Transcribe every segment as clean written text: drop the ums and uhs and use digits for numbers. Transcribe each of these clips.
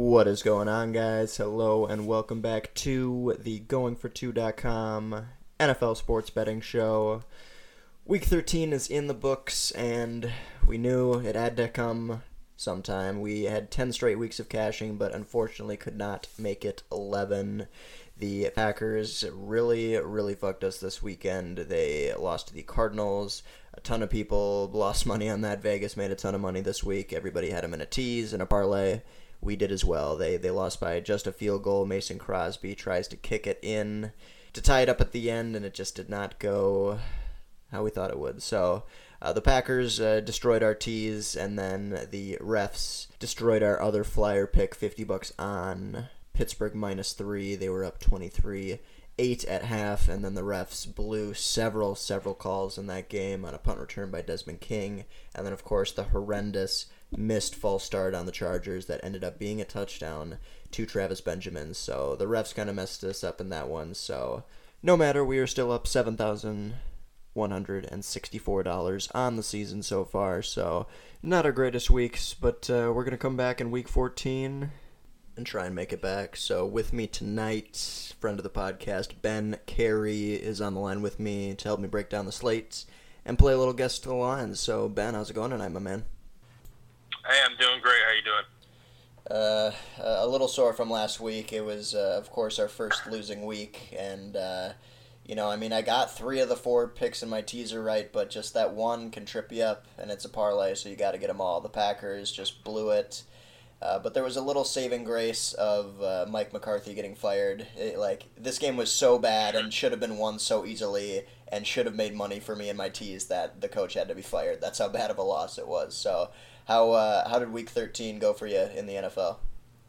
What is going on, guys? Hello and welcome back to the GoingFor2.com NFL Sports Betting Show. Week 13 is in the books, and we knew it had to come sometime. We had 10 straight weeks of cashing, but unfortunately could not make it 11. The Packers really fucked us this weekend. They lost to the Cardinals. A ton of people lost money on that. Vegas made a ton of money this week. Everybody had them in a tease and a parlay. We did as well. They lost by just a field goal. Mason Crosby tries to kick it in to tie it up at the end, and it just did not go how we thought it would. So the Packers destroyed our tease, and then the refs destroyed our other flyer pick, $50 on Pittsburgh -3. They were up 23-8 at half, and then the refs blew several calls in that game on a punt return by Desmond King, and then of course the horrendous missed false start on the Chargers that ended up being a touchdown to Travis Benjamin. So the refs kind of messed us up in that one. So no matter, we are still up $7,164 on the season so far. So not our greatest weeks, but we're going to come back in week 14 and try and make it back. So with me tonight, friend of the podcast, Ben Carey, is on the line with me to help me break down the slates and play a little guess to the lines. So Ben, how's it going tonight, my man? Hey, I'm doing great. How you doing? A little sore from last week. It was, of course, our first losing week, and I got 3 of the 4 picks in my teaser right, but just that one can trip you up, and it's a parlay, so you got to get them all. The Packers just blew it, but there was a little saving grace of Mike McCarthy getting fired. This game was so bad and should have been won so easily, and should have made money for me in my tease that the coach had to be fired. That's how bad of a loss it was. So how did Week 13 go for you in the NFL?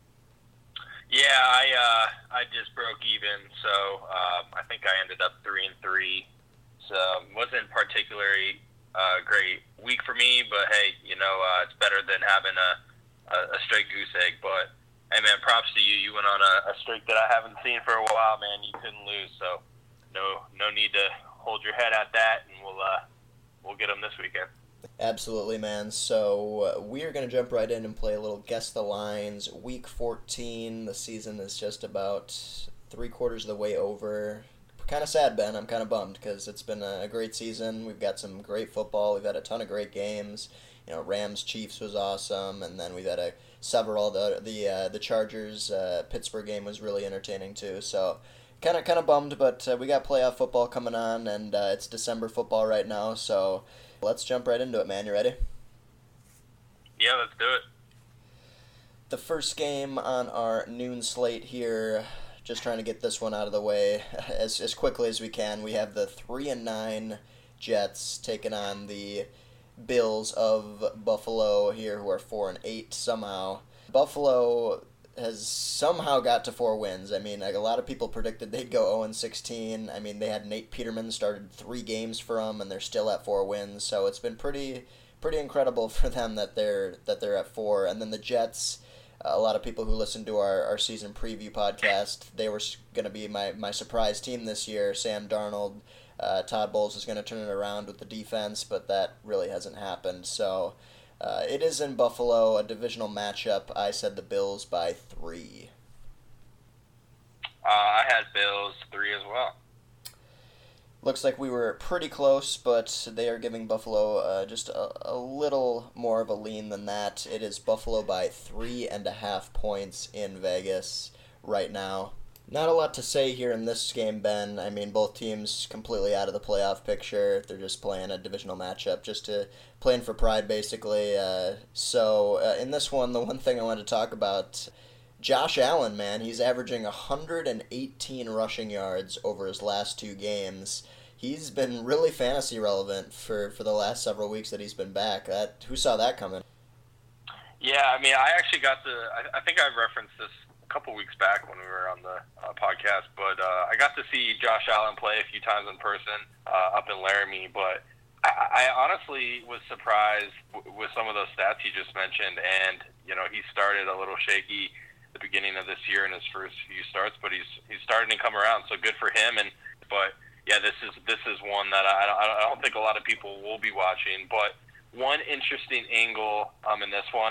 Yeah, I just broke even, so I think I ended up 3-3. So wasn't particularly great week for me, but hey, it's better than having a straight goose egg. But hey, man, props to you. You went on a streak that I haven't seen for a while, man. You couldn't lose, so no need to hold your head at that, and we'll get them this weekend. Absolutely, man. So we're going to jump right in and play a little Guess the Lines. Week 14, the season is just about 3/4 of the way over. Kind of sad, Ben. I'm kind of bummed because it's been a great season. We've got some great football. We've had a ton of great games. Rams-Chiefs was awesome, and then we've had several. The Chargers Pittsburgh game was really entertaining too. So kind of bummed, but we got playoff football coming on, and it's December football right now, so let's jump right into it, man. You ready? Yeah, let's do it. The first game on our noon slate here, just trying to get this one out of the way as quickly as we can. We have the 3-9 Jets taking on the Bills of Buffalo here, who are 4-8 somehow. Buffalo has somehow got to 4 wins. I mean, a lot of people predicted they'd go 0-16. I mean, they had Nate Peterman started 3 games for them, and they're still at 4 wins. So it's been pretty incredible for them that they're at 4. And then the Jets, a lot of people who listened to our season preview podcast, they were going to be my surprise team this year. Sam Darnold, Todd Bowles is going to turn it around with the defense, but that really hasn't happened. So it is in Buffalo, a divisional matchup. I said the Bills by 3. I had Bills 3 as well. Looks like we were pretty close, but they are giving Buffalo just a little more of a lean than that. It is Buffalo by 3.5 points in Vegas right now. Not a lot to say here in this game, Ben. I mean, both teams completely out of the playoff picture. They're just playing a divisional matchup, playing for pride, basically. So in this one, the one thing I wanted to talk about, Josh Allen, man, he's averaging 118 rushing yards over his last 2 games. He's been really fantasy relevant for the last several weeks that he's been back. Who saw that coming? Yeah, I mean, I actually got I think I referenced this a couple weeks back when we were on the podcast, but I got to see Josh Allen play a few times in person up in Laramie, but I honestly was surprised with some of those stats he just mentioned, and he started a little shaky at the beginning of this year in his first few starts, but he's starting to come around, so good for him. But yeah, this is one that I don't think a lot of people will be watching, but one interesting angle in this one, and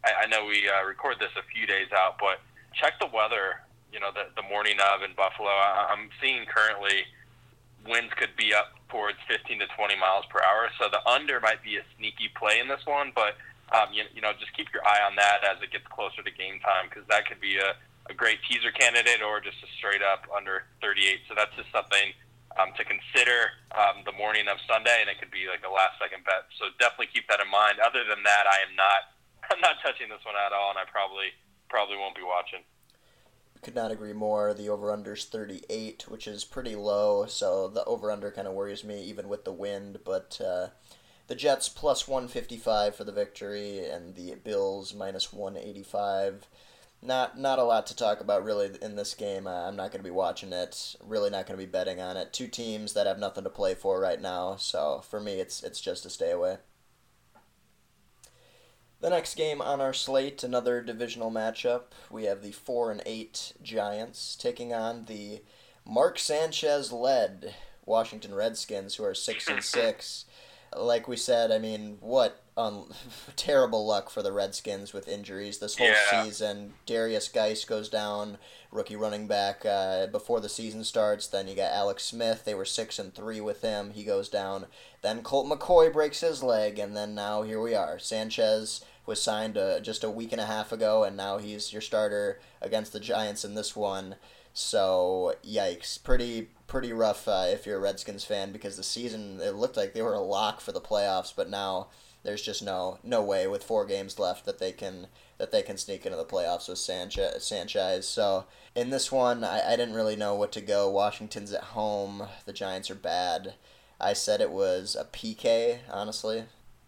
I know we record this a few days out, but check the weather. The morning of in Buffalo. I'm seeing currently winds could be up towards 15 to 20 miles per hour. So the under might be a sneaky play in this one, but just keep your eye on that as it gets closer to game time, because that could be a great teaser candidate or just a straight up under 38. So that's just something to consider the morning of Sunday, and it could be like a last second bet. So definitely keep that in mind. Other than that, I'm not touching this one at all, and I probably won't be watching. Could not agree more. The over-under's 38, which is pretty low, so the over-under kind of worries me even with the wind, but the Jets plus 155 for the victory, and the Bills minus 185. Not a lot to talk about really in this game. I'm not going to be watching it, really not going to be betting on it. Two teams that have nothing to play for right now, so for me it's just a stay away. The next game on our slate, another divisional matchup. We have the 4-8 Giants taking on the Mark Sanchez-led Washington Redskins, who are 6-6. Like we said, I mean, what terrible luck for the Redskins with injuries this whole season. Darius Geis goes down, rookie running back, before the season starts. Then you got Alex Smith. They were 6-3 with him. He goes down. Then Colt McCoy breaks his leg, and then now here we are. Sanchez was signed just a week and a half ago, and now he's your starter against the Giants in this one. So, yikes. Pretty rough if you're a Redskins fan, because the season, it looked like they were a lock for the playoffs, but now there's just no way with 4 games left that they can sneak into the playoffs with Sanchez. So, in this one, I didn't really know what to go. Washington's at home. The Giants are bad. I said it was a PK, honestly.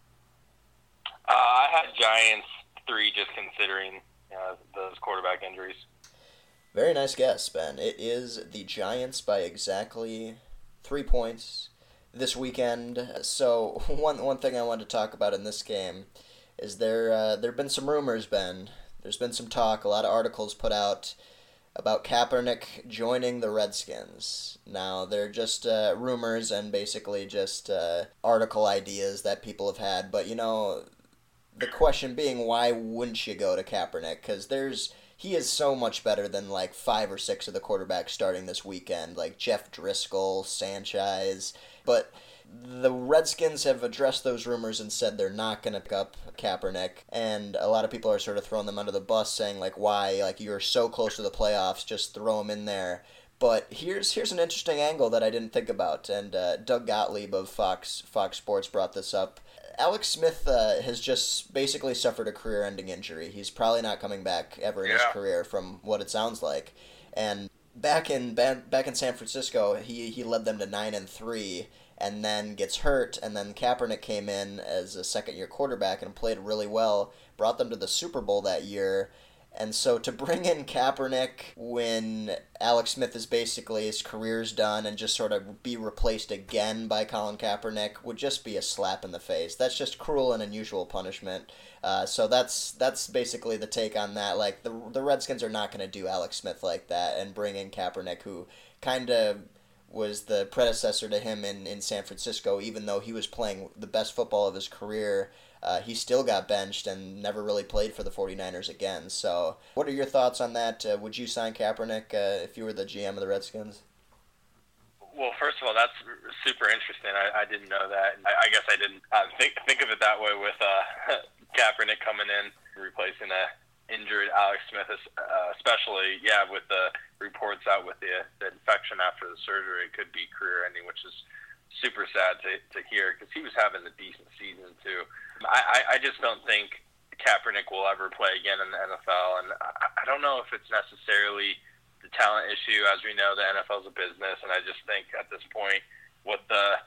I had Giants 3, just considering those quarterback injuries. Very nice guess, Ben. It is the Giants by exactly 3 points this weekend. So one thing I wanted to talk about in this game is there have been some rumors, Ben. There's been some talk, a lot of articles put out about Kaepernick joining the Redskins. Now, they're just rumors and basically just article ideas that people have had, but the question being, why wouldn't you go to Kaepernick? Because he is so much better than like 5 or 6 of the quarterbacks starting this weekend, like Jeff Driscoll, Sanchez. But the Redskins have addressed those rumors and said they're not going to pick up Kaepernick. And a lot of people are sort of throwing them under the bus, saying like, why? Like, you're so close to the playoffs, just throw him in there. But here's an interesting angle that I didn't think about, and Doug Gottlieb of Fox Sports brought this up. Alex Smith has just basically suffered a career-ending injury. He's probably not coming back ever in his career, from what it sounds like. And back in San Francisco, he led them to 9-3, and then gets hurt. And then Kaepernick came in as a second-year quarterback and played really well, brought them to the Super Bowl that year. And so to bring in Kaepernick when Alex Smith is basically, his career's done, and just sort of be replaced again by Colin Kaepernick would just be a slap in the face. That's just cruel and unusual punishment. So that's basically the take on that. Like, the Redskins are not going to do Alex Smith like that and bring in Kaepernick, who kind of was the predecessor to him in San Francisco, even though he was playing the best football of his career. He still got benched and never really played for the 49ers again. So what are your thoughts on that? Would you sign Kaepernick if you were the GM of the Redskins? Well, first of all, that's super interesting. I didn't know that. I guess I didn't think of it that way with Kaepernick coming in, replacing a injured Alex Smith, especially, with the reports out with the infection after the surgery. It could be career-ending, which is super sad to hear, because he was having a decent season too. I just don't think Kaepernick will ever play again in the NFL, and I don't know if it's necessarily the talent issue. As we know, the NFL is a business, and I just think at this point, what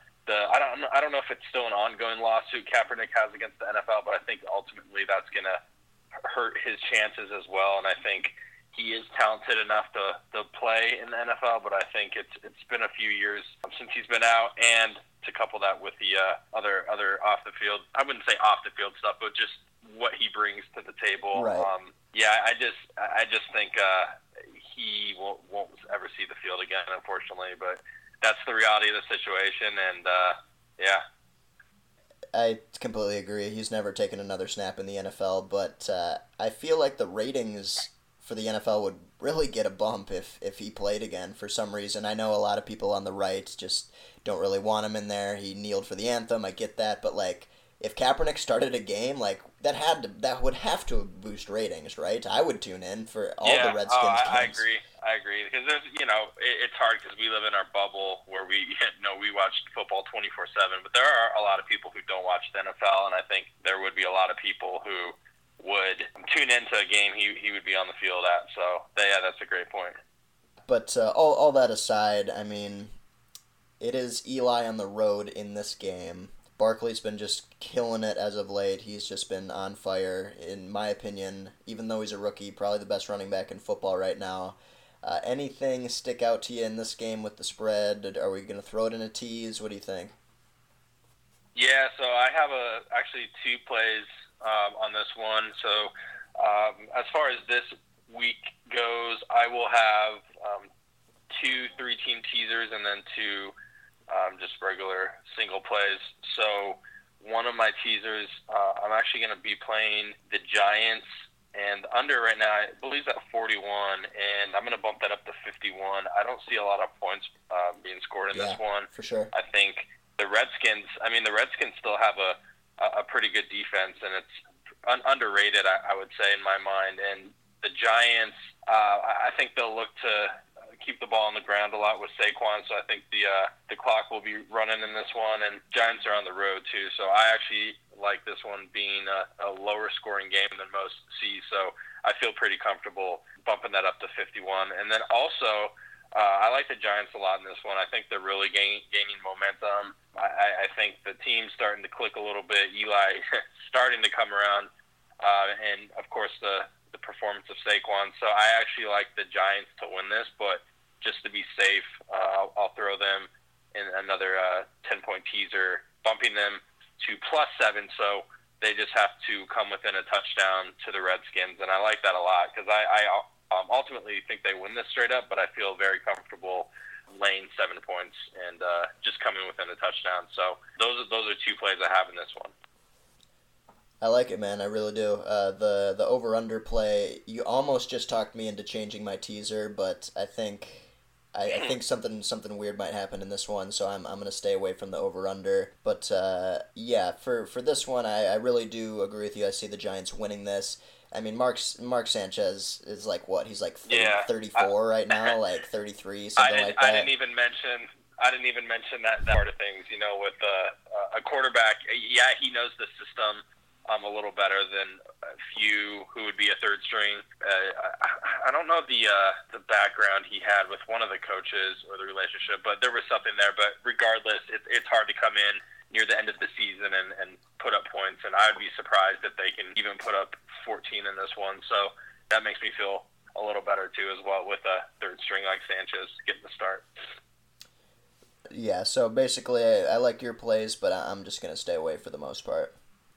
I don't know if it's still an ongoing lawsuit Kaepernick has against the NFL, but I think ultimately that's going to hurt his chances as well. And I think he is talented enough to play in the NFL, but I think it's been a few years since he's been out, and to couple that with the other off the field, I wouldn't say off the field stuff, but just what he brings to the table. Right. I just think he won't ever see the field again, unfortunately. But that's the reality of the situation, and I completely agree. He's never taken another snap in the NFL, but I feel like the ratings for the NFL would really get a bump if he played again for some reason. I know a lot of people on the right just don't really want him in there. He kneeled for the anthem. I get that, but like if Kaepernick started a game, like that would have to boost ratings, right? I would tune in for all the Redskins games. I agree because there's it's hard because we live in our bubble where we we watch football 24/7, but there are a lot of people who don't watch the NFL, and I think there would be a lot of people who would tune into a game he would be on the field at. So yeah, that's a great point. But all that aside, I mean, it is Eli on the road in this game. Barkley's been just killing it as of late. He's just been on fire, in my opinion. Even though he's a rookie, probably the best running back in football right now. Anything stick out to you in this game with the spread? Are we going to throw it in a tease? What do you think? Yeah, so I have actually two plays on this one. So as far as this week goes, I will have 2 3-team teasers and then 2 just regular single plays. So one of my teasers, I'm actually going to be playing the Giants, and under right now, I believe it's at 41, and I'm going to bump that up to 51. I don't see a lot of points being scored in this one. For sure. I think the Redskins still have a pretty good defense, and it's underrated, I would say, in my mind. And the Giants, I think they'll look to keep the ball on the ground a lot with Saquon, so I think the clock will be running in this one, and Giants are on the road too, so I actually like this one being a lower scoring game than most see, so I feel pretty comfortable bumping that up to 51. And then also, I like the Giants a lot in this one. I think they're really gaining momentum. I think the team's starting to click a little bit. Eli starting to come around, and of course the performance of Saquon. So I actually like the Giants to win this, but just to be safe, I'll throw them in another 10-point teaser, bumping them to +7. So they just have to come within a touchdown to the Redskins, and I like that a lot because I ultimately think they win this straight up, but I feel very comfortable laying 7 points and just coming within a touchdown. So those are 2 plays I have in this one. I like it, man. I really do. The over/under play, you almost just talked me into changing my teaser, but I think something weird might happen in this one, so I'm gonna stay away from the over/under. But yeah, for this one, I really do agree with you. I see the Giants winning this. I mean, Mark Sanchez is like what? He's like 34 right now, like 33, something like that. I didn't even mention that part of things. With a quarterback, yeah, he knows the system a little better than a few who would be a third string. I don't know the background he had with one of the coaches or the relationship, but there was something there. But regardless, it's hard to come in near the end of the season and put up points, and I would be surprised if they can even put up 14 in this one. So that makes me feel a little better too as well with a third string like Sanchez getting the start. Yeah, so basically I like your plays, but I'm just going to stay away for the most part.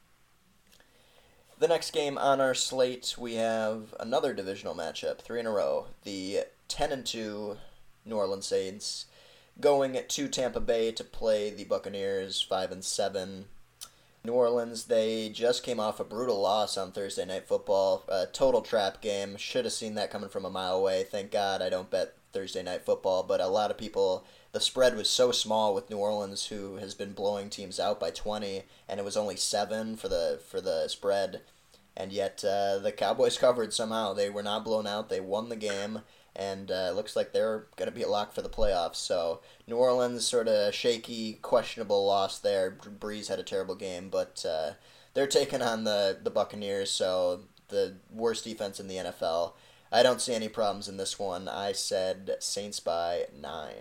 The next game on our slate, we have another divisional matchup, 3 in a row. The 10-2 New Orleans Saints going to Tampa Bay to play the Buccaneers, 5-7. New Orleans, they just came off a brutal loss on Thursday Night Football. A total trap game. Should have seen that coming from a mile away. Thank God I don't bet Thursday Night Football, but a lot of people, the spread was so small with New Orleans, who has been blowing teams out by 20, and it was only 7 for the spread. And yet the Cowboys covered somehow. They were not blown out. They won the game, and it looks like they're going to be a lock for the playoffs. So New Orleans, sort of shaky, questionable loss there. Breeze had a terrible game, but they're taking on the Buccaneers, so the worst defense in the NFL. I don't see any problems in this one. I said Saints by 9.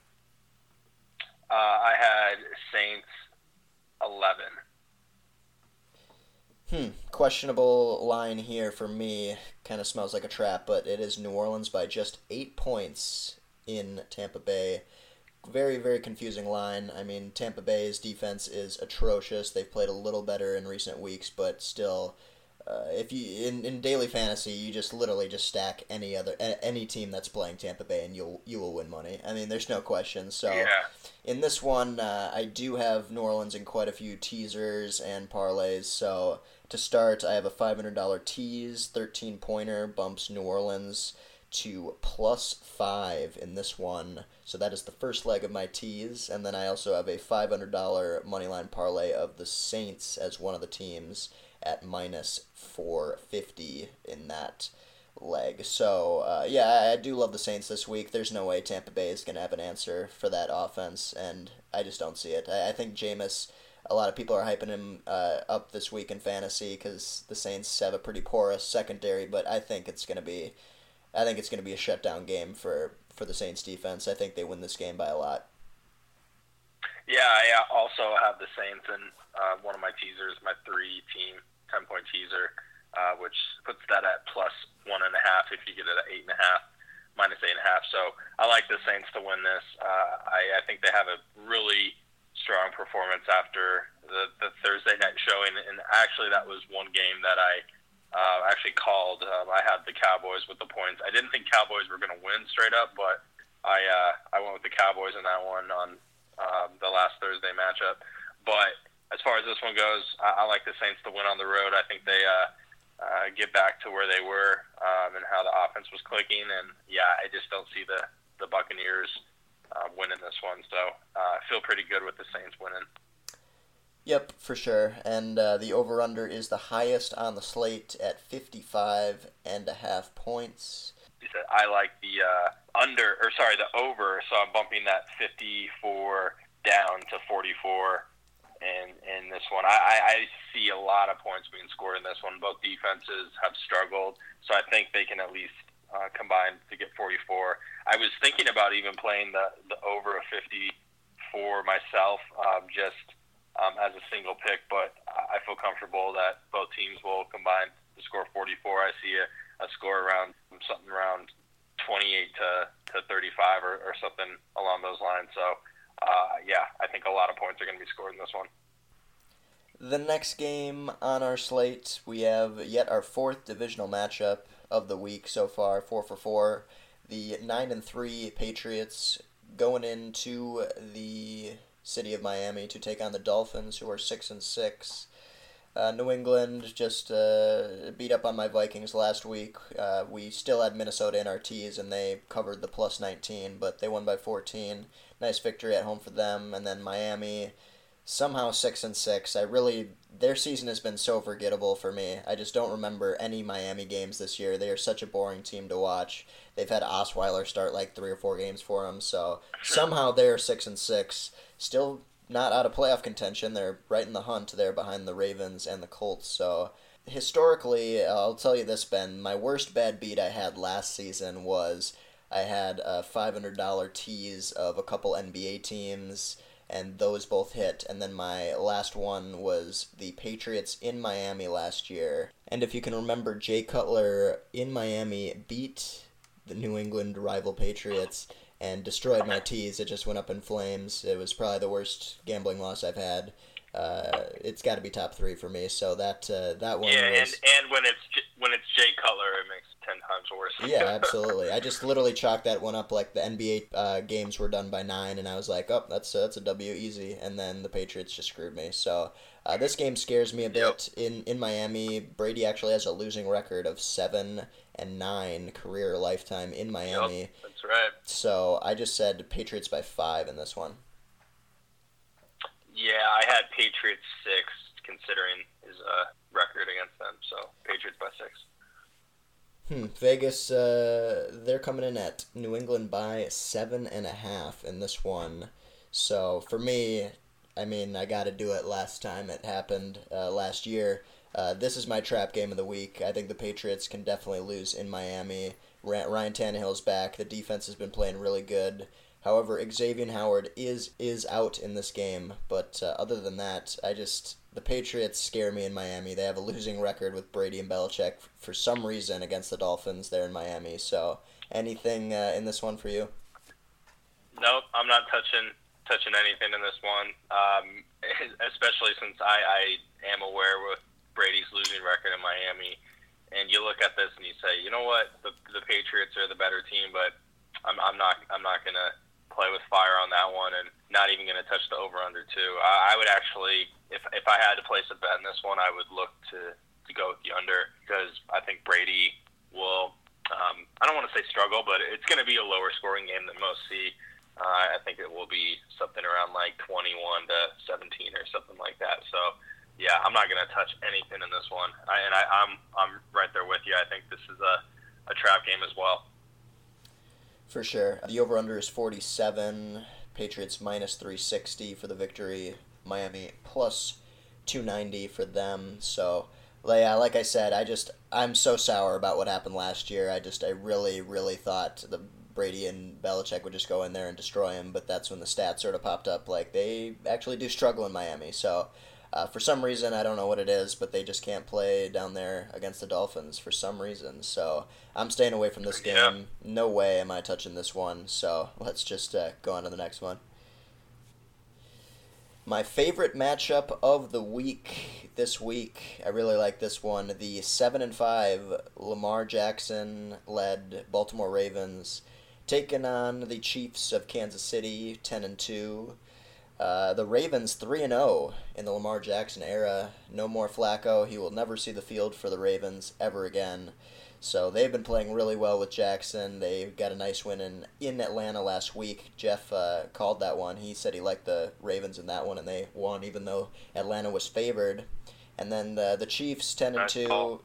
I had Saints 11. Questionable line here for me. Kind of smells like a trap, but it is New Orleans by just 8 points in Tampa Bay. Very, very confusing line. I mean, Tampa Bay's defense is atrocious. They've played a little better in recent weeks, but still if you in daily fantasy, you just literally just stack any team that's playing Tampa Bay, and you will win money. I mean, there's no question. So Yeah. in this one, I do have New Orleans in quite a few teasers and parlays. So to start, I have a $500 tease, 13-pointer bumps New Orleans to +5 in this one. So that is the first leg of my tease, and then I also have a $500 moneyline parlay of the Saints as one of the teams at -450 in that leg. So yeah, I do love the Saints this week. There's no way Tampa Bay is going to have an answer for that offense, and I just don't see it. I think Jameis, a lot of people are hyping him up this week in fantasy because the Saints have a pretty porous secondary, but I think it's going to be a shutdown game for the Saints defense. I think they win this game by a lot. Yeah, I also have the Saints in one of my teasers, my 3-team 10-point teaser, which puts that at +1.5 if you get it at 8.5, -8.5. So I like the Saints to win this. I think they have a really strong performance after the Thursday night showing, and actually that was one game that I actually called. I had the Cowboys with the points. I didn't think Cowboys were going to win straight up, but I went with the Cowboys in that one on the last Thursday matchup. But as far as this one goes, I like the Saints to win on the road. I think they get back to where they were and how the offense was clicking. And, yeah, I just don't see the Buccaneers winning this one. So I feel pretty good with the Saints winning. Yep, for sure. And the over-under is the highest on the slate at 55.5 points. I like the the over, so I'm bumping that 54 down to 44 in this one. I see a lot of points being scored in this one. Both defenses have struggled, so I think they can at least combine to get 44. I was thinking about even playing the over of 54 myself, just as a single pick, but I feel comfortable that both teams will combine to score 44. I see a score around 28 to 35 or something along those lines. So, yeah, I think a lot of points are going to be scored in this one. The next game on our slate, we have yet our fourth divisional matchup of the week so far, 4 for 4. The 9-3 Patriots going into the city of Miami to take on the Dolphins, who are 6-6. New England just beat up on my Vikings last week. We still had Minnesota in our tees, and they covered the +19, but they won by 14. Nice victory at home for them. And then Miami, somehow 6-6. Their season has been so forgettable for me. I just don't remember any Miami games this year. They are such a boring team to watch. They've had Osweiler start like 3 or 4 games for them, so somehow they're 6-6. Still not out of playoff contention. They're right in the hunt there behind the Ravens and the Colts. So historically, I'll tell you this, Ben, my worst bad beat I had last season was I had a $500 tease of a couple NBA teams, and those both hit. And then my last one was the Patriots in Miami last year. And if you can remember, Jay Cutler in Miami beat the New England rival Patriots and destroyed my tease. It just went up in flames. It was probably the worst gambling loss I've had. It's got to be top 3 for me. So that one. Yeah, was... and when it's Jay Cutler, it makes it 10 times worse. Yeah, absolutely. I just literally chalked that one up like the NBA games were done by 9, and I was like, oh, that's a W easy. And then the Patriots just screwed me. So this game scares me a bit. In Miami, Brady actually has a losing record of 7-9 career lifetime in Miami. Yep, that's right. So I just said Patriots by 5 in this one. Yeah, I had Patriots 6, considering his record against them. So Patriots by 6. Vegas, they're coming in at New England by 7.5 in this one. So for me, I mean, I got to do it. Last time it happened last year. This is my trap game of the week. I think the Patriots can definitely lose in Miami. Ryan Tannehill's back. The defense has been playing really good. However, Xavier Howard is out in this game. But other than that, the Patriots scare me in Miami. They have a losing record with Brady and Belichick for some reason against the Dolphins there in Miami. So anything in this one for you? Nope, I'm not touching anything in this one, especially since I am aware with Brady's losing record in Miami, and you look at this and you say, you know what, the Patriots are the better team, but I'm not gonna play with fire on that one, and not even gonna touch the over under too. I would actually, if I had to place a bet in this one, I would look to go with the under, because I think Brady will. I don't want to say struggle, but it's going to be a lower scoring game than most see. I think it will be something around like 21-17 or something like that. So, yeah, I'm not going to touch anything in this one. I'm right there with you. I think this is a trap game as well. For sure. The over-under is 47. Patriots minus 360 for the victory. Miami plus 290 for them. So, yeah, like I said, I'm so sour about what happened last year. I really, really thought the Brady and Belichick would just go in there and destroy him, but that's when the stats sort of popped up. Like, they actually do struggle in Miami. So, for some reason, I don't know what it is, but they just can't play down there against the Dolphins for some reason. So, I'm staying away from this game. Yeah. No way am I touching this one. So, let's just go on to the next one. My favorite matchup of the week this week, I really like this one. The 7-5 Lamar Jackson-led Baltimore Ravens taking on the Chiefs of Kansas City, 10-2. The Ravens 3-0 in the Lamar Jackson era. No more Flacco. He will never see the field for the Ravens ever again. So they've been playing really well with Jackson. They got a nice win in Atlanta last week. Jeff called that one. He said he liked the Ravens in that one, and they won even though Atlanta was favored. And then the Chiefs 10-2.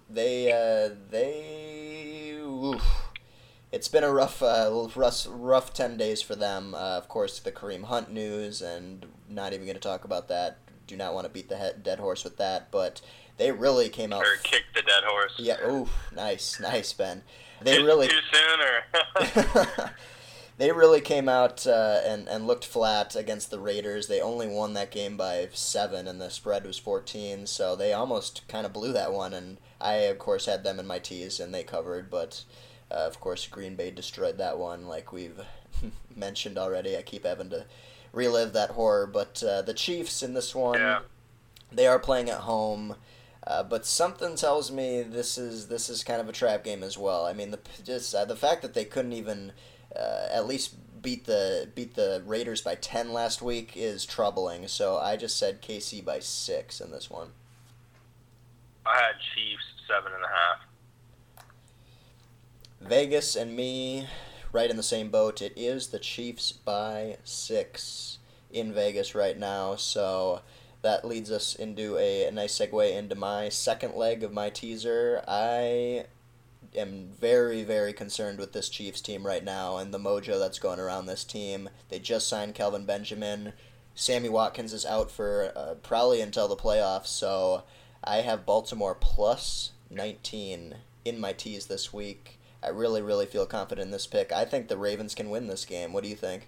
It's been a rough 10 days for them. Of course, the Kareem Hunt news, and not even going to talk about that. Do not want to beat the dead horse with that, but they really came out. Or kick the dead horse. Yeah. Ooh, nice, Ben. Too soon, or? They really came out and looked flat against the Raiders. They only won that game by 7, and the spread was 14. So they almost kind of blew that one. And I, of course, had them in my tees, and they covered. But of course, Green Bay destroyed that one, like we've mentioned already. I keep having to relive that horror. But the Chiefs in this one, they are playing at home. But something tells me this is kind of a trap game as well. I mean, the fact that they couldn't even at least beat the Raiders by 10 last week is troubling. So I just said KC by 6 in this one. I had Chiefs 7.5. Vegas and me, right in the same boat. It is the Chiefs by 6 in Vegas right now. So that leads us into a nice segue into my second leg of my teaser. I am very, very concerned with this Chiefs team right now and the mojo that's going around this team. They just signed Kelvin Benjamin. Sammy Watkins is out for probably until the playoffs, so I have Baltimore plus 19 in my tease this week. I really, really feel confident in this pick. I think the Ravens can win this game. What do you think?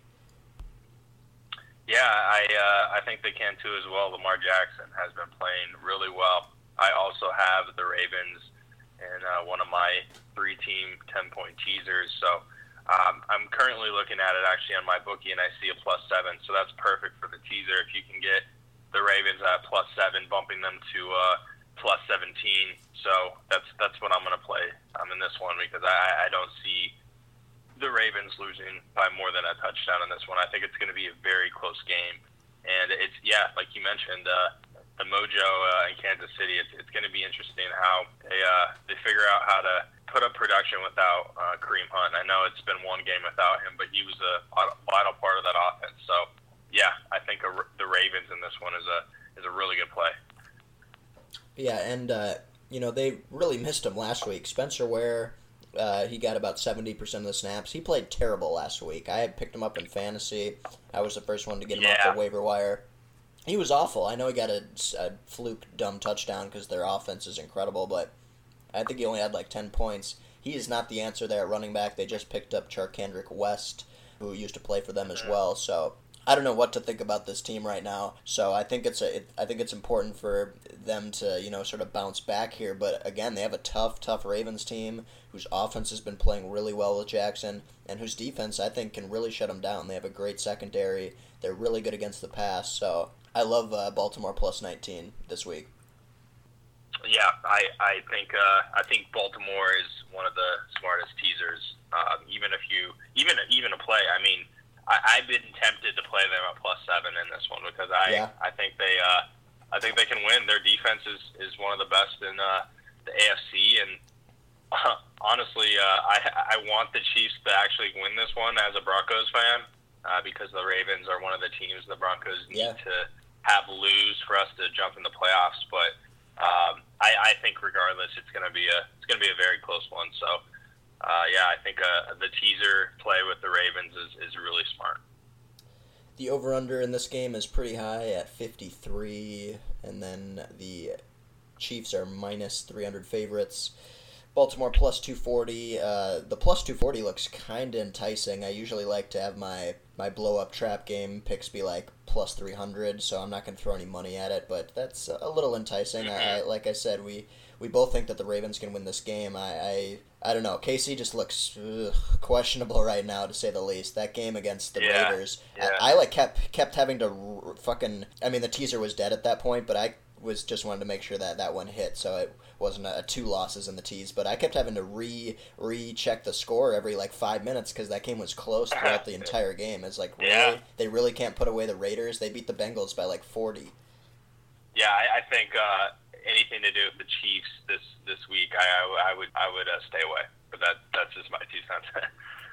Yeah, I think they can too as well. Lamar Jackson has been playing really well. I also have the Ravens in one of my 3-team 10-point teasers. So I'm currently looking at it actually on my bookie, and I see a plus 7. So that's perfect for the teaser. If you can get the Ravens at plus 7, bumping them to plus 17. So that's what I'm going to play in this one, because I don't see the Ravens losing by more than a touchdown in this one. I think it's going to be a very close game. And it's, like you mentioned, the mojo in Kansas City, it's going to be interesting how they figure out how to put up production without Kareem Hunt. I know it's been one game without him, but he was a vital part of that offense. So, I think the Ravens in this one is a really good play. Yeah, and, they really missed him last week. Spencer Ware, he got about 70% of the snaps. He played terrible last week. I had picked him up in fantasy. I was the first one to get him off the waiver wire. He was awful. I know he got a fluke dumb touchdown because their offense is incredible, but I think he only had like 10 points. He is not the answer there at running back. They just picked up Charkandrick West, who used to play for them as well. So I don't know what to think about this team right now. So I think it's important for them to sort of bounce back here. But again, they have a tough Ravens team whose offense has been playing really well with Jackson, and whose defense I think can really shut them down. They have a great secondary. They're really good against the pass. So I love Baltimore plus 19 this week. Yeah, I think Baltimore is one of the smartest teasers. Even a play. I mean, I've been tempted to play them at +7 in this one because I think they can win. Their defense is one of the best in the AFC, and honestly, I want the Chiefs to actually win this one as a Broncos fan because the Ravens are one of the teams the Broncos need to have lose for us to jump in the playoffs. But I think regardless, it's gonna be a very close one. So I think the teaser play with the Ravens is really smart. The over-under in this game is pretty high at 53, and then the Chiefs are minus 300 favorites. Baltimore plus 240. The plus 240 looks kind of enticing. I usually like to have my blow-up trap game picks be like plus 300, so I'm not going to throw any money at it, but that's a little enticing. Like I said, we both think that the Ravens can win this game. I don't know. KC just looks questionable right now, to say the least. That game against the Raiders, I kept having to fucking... I mean, the teaser was dead at that point, but I was just wanted to make sure that one hit, so it wasn't a 2 losses in the tease. But I kept having to recheck the score every 5 minutes because that game was close throughout the entire game. It's like, really? They really can't put away the Raiders? They beat the Bengals by 40. Yeah, I think anything to do with the Chiefs this week, I would stay away. But that's just my 2 cents.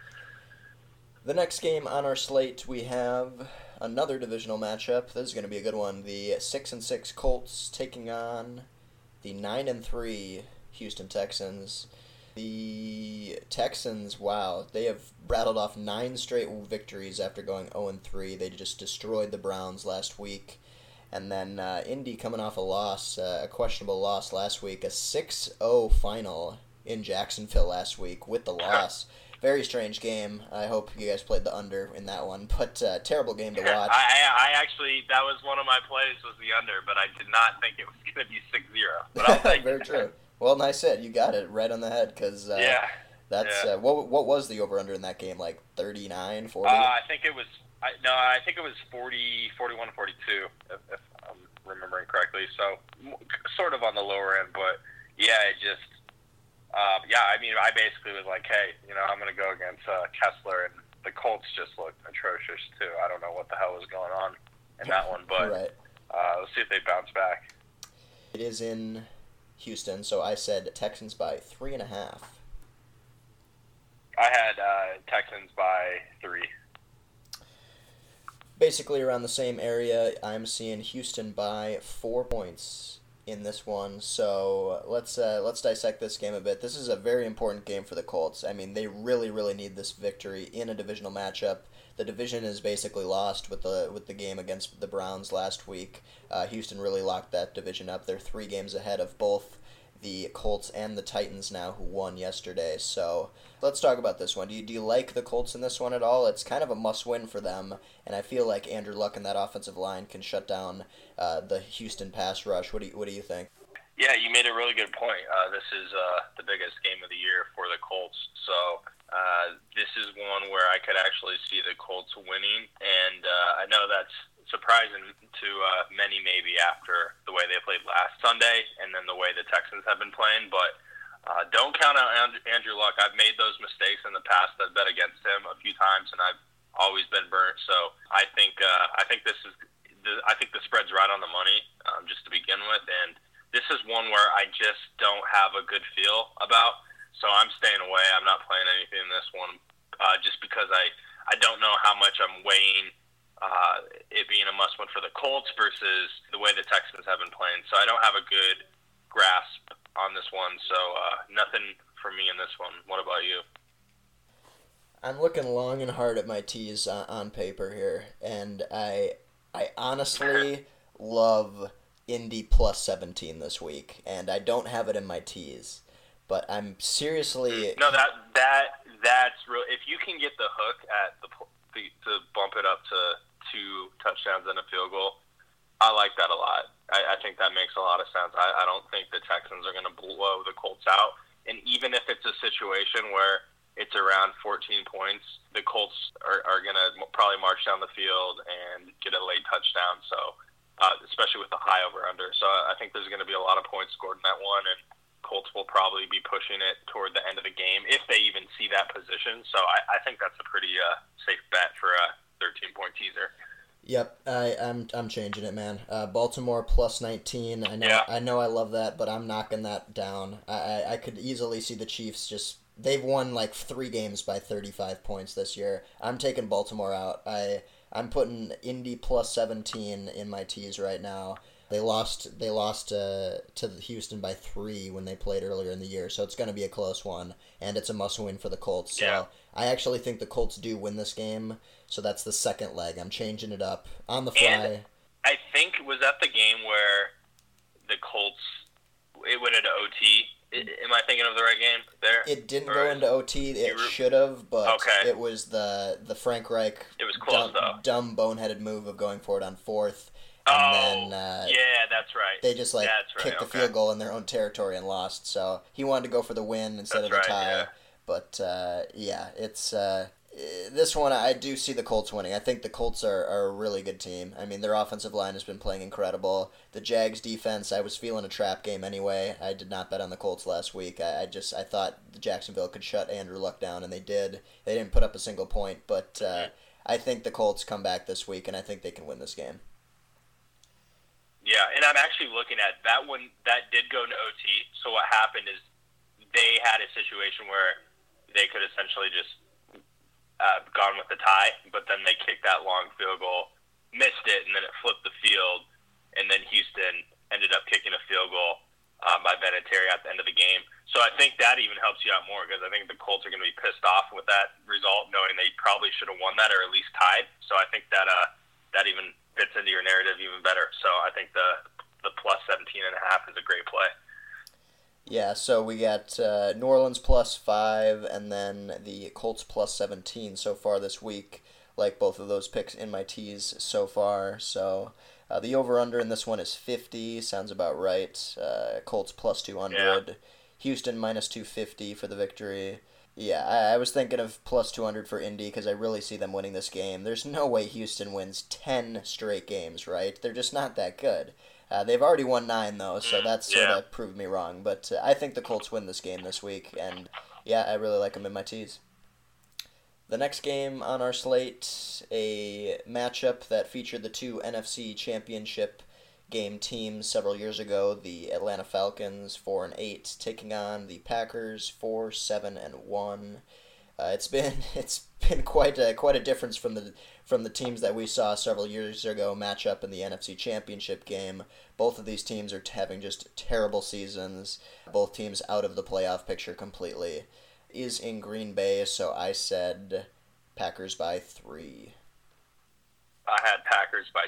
The next game on our slate, we have another divisional matchup. This is going to be a good one. The 6-6 Colts taking on the 9-3 Houston Texans. The Texans, wow, they have rattled off 9 straight victories after going 0-3. They just destroyed the Browns last week. And then Indy coming off a loss, a questionable loss last week, a 6-0 final in Jacksonville last week with the loss. Very strange game. I hope you guys played the under in that one, but terrible game to watch. I actually, that was one of my plays, was the under, but I did not think it was going to be 6-0. But I'll take Very true. Well, nice hit. You got it right on the head, because that's what was the over-under in that game, 39, 40? I think it was 40, 41, 42, if I'm remembering correctly. So sort of on the lower end, but it just... I mean, I basically was like, hey, I'm going to go against Kessler, and the Colts just looked atrocious, too. I don't know what the hell was going on in that one, but let's see if they bounce back. It is in Houston, so I said Texans by 3.5. I had Texans by 3. Basically around the same area. I'm seeing Houston by 4 points in this one, so let's dissect this game a bit. This is a very important game for the Colts. I mean, they really, really need this victory in a divisional matchup. The division is basically lost with the game against the Browns last week. Houston really locked that division up. They're 3 games ahead of both the Colts and the Titans now, who won yesterday. So let's talk about this one. Do you like the Colts in this one at all? It's kind of a must-win for them, and I feel like Andrew Luck and that offensive line can shut down the Houston pass rush. What do you think? Yeah, you made a really good point. This is the biggest game of the year for the Colts. So this is one where I could actually see the Colts winning, and I know that's surprising to many maybe after the way they played last Sunday and then the way the Texans have been playing, but don't count out Andrew Luck. I've made those mistakes in the past. I've bet against him a few times, and I've always been burnt. So I think the spread's right on the money just to begin with, and this is one where I just don't have a good feel about. So I'm staying away. I'm not playing anything in this one just because I don't know how much I'm weighing it being a must-win for the Colts versus the way the Texans have been playing. So I don't have a good grasp on this one. So nothing for me in this one. What about you? I'm looking long and hard at my tees on paper here, and I honestly love Indy plus 17 this week, and I don't have it in my tees. But I'm seriously... No, that's real. If you can get the hook at to bump it up to 2 touchdowns and a field goal, I like that a lot. I think that makes a lot of sense. I don't think the Texans are going to blow the Colts out. And even if it's a situation where it's around 14 points, the Colts are going to probably march down the field and get a late touchdown. So especially with the high over-under. So I think there's going to be a lot of points scored in that one, and Colts will probably be pushing it toward the end of the game if they even see that position. So I think that's a pretty safe bet for a 13-point teaser. Yep, I'm changing it, man. Baltimore plus 19. I know I love that, but I'm knocking that down. I could easily see the Chiefs just. They've won like 3 games by 35 points this year. I'm taking Baltimore out. I'm putting Indy plus 17 in my teas right now. They lost to Houston by 3 when they played earlier in the year, so it's going to be a close one, and it's a must-win for the Colts. So I actually think the Colts do win this game, so that's the second leg. I'm changing it up on the fly. And I think, was that the game where the Colts, it went into OT? Am I thinking of the right game there? It didn't go into OT. It should have, but it was the Frank Reich it was close, dumb boneheaded move of going for it on 4th. And then, yeah, that's right. They just kicked the field goal in their own territory and lost. So he wanted to go for the win instead of the tie. Yeah. But it's this one I do see the Colts winning. I think the Colts are a really good team. I mean, their offensive line has been playing incredible. The Jags defense, I was feeling a trap game anyway. I did not bet on the Colts last week. I thought Jacksonville could shut Andrew Luck down, and they did. They didn't put up a single point, but I think the Colts come back this week, and I think they can win this game. Yeah, and I'm actually looking at that one. That did go into OT. So what happened is they had a situation where they could essentially just gone with the tie, but then they kicked that long field goal, missed it, and then it flipped the field, and then Houston ended up kicking a field goal by Vinatieri at the end of the game. So I think that even helps you out more, because I think the Colts are going to be pissed off with that result, knowing they probably should have won that or at least tied. So I think that that even fits into your narrative even better. So I think the plus 17.5 is a great play. Yeah, so we got New Orleans plus 5 and then the Colts plus 17 so far this week. Like both of those picks in my teas so far. So the over-under in this one is 50. Sounds about right. Colts plus 200. Yeah. Houston minus 250 for the victory. Yeah, I was thinking of plus 200 for Indy because I really see them winning this game. There's no way Houston wins 10 straight games, right? They're just not that good. They've already won 9, though, so that's sort of proved me wrong. But I think the Colts win this game this week, and yeah, I really like them in my teas. The next game on our slate, a matchup that featured the 2 NFC Championship game teams several years ago, the Atlanta Falcons 4-8 taking on the Packers 4-7-1. It's been quite a difference from the teams that we saw several years ago match up in the NFC Championship game. Both of these teams are having just terrible seasons. Both teams out of the playoff picture completely. Is in Green Bay, so I said Packers by 3. I had Packers by 2.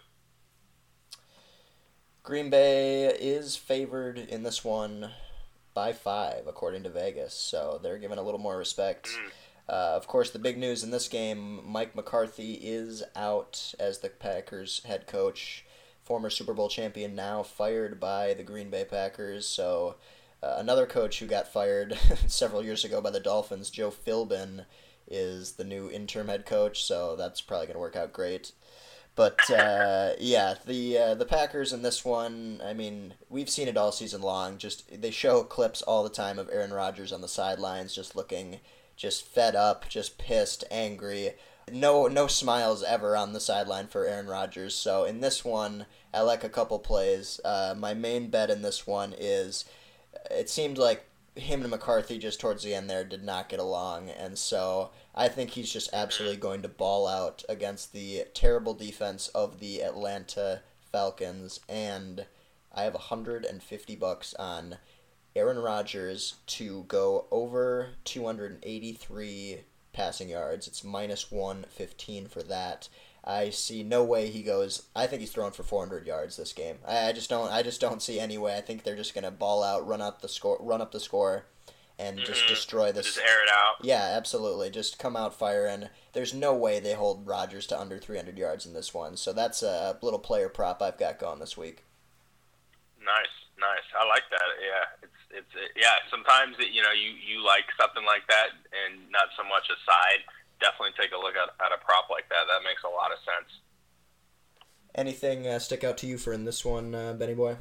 Green Bay is favored in this one by 5, according to Vegas, so they're given a little more respect. Of course, the big news in this game, Mike McCarthy is out as the Packers head coach. Former Super Bowl champion, now fired by the Green Bay Packers, so another coach who got fired several years ago by the Dolphins, Joe Philbin, is the new interim head coach, so that's probably going to work out great. But, the Packers in this one, I mean, we've seen it all season long. They show clips all the time of Aaron Rodgers on the sidelines just looking just fed up, just pissed, angry. No smiles ever on the sideline for Aaron Rodgers. So in this one, I like a couple plays. My main bet in this one is it seemed like him and McCarthy just towards the end there did not get along, and so I think he's just absolutely going to ball out against the terrible defense of the Atlanta Falcons, and I have $150 on Aaron Rodgers to go over 283 passing yards. It's minus 115 for that. I see no way he goes. I think he's throwing for 400 yards this game. I just don't see any way. I think they're just gonna ball out, run up the score, and just destroy this. Just air it out. Yeah, absolutely. Just come out firing. There's no way they hold Rodgers to under 300 yards in this one. So that's a little player prop I've got going this week. Nice. I like that. Yeah, it's sometimes you like something like that and not so much a side. Definitely take a look at a prop like that. That makes a lot of sense. Anything stick out to you for in this one, Benny boy?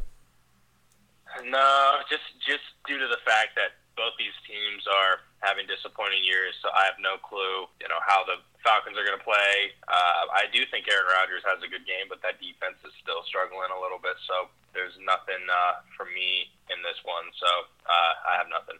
No, just due to the fact that both these teams are having disappointing years, so I have no clue, how the Falcons are going to play. I do think Aaron Rodgers has a good game, but that defense is still struggling a little bit, so there's nothing for me in this one, so I have nothing.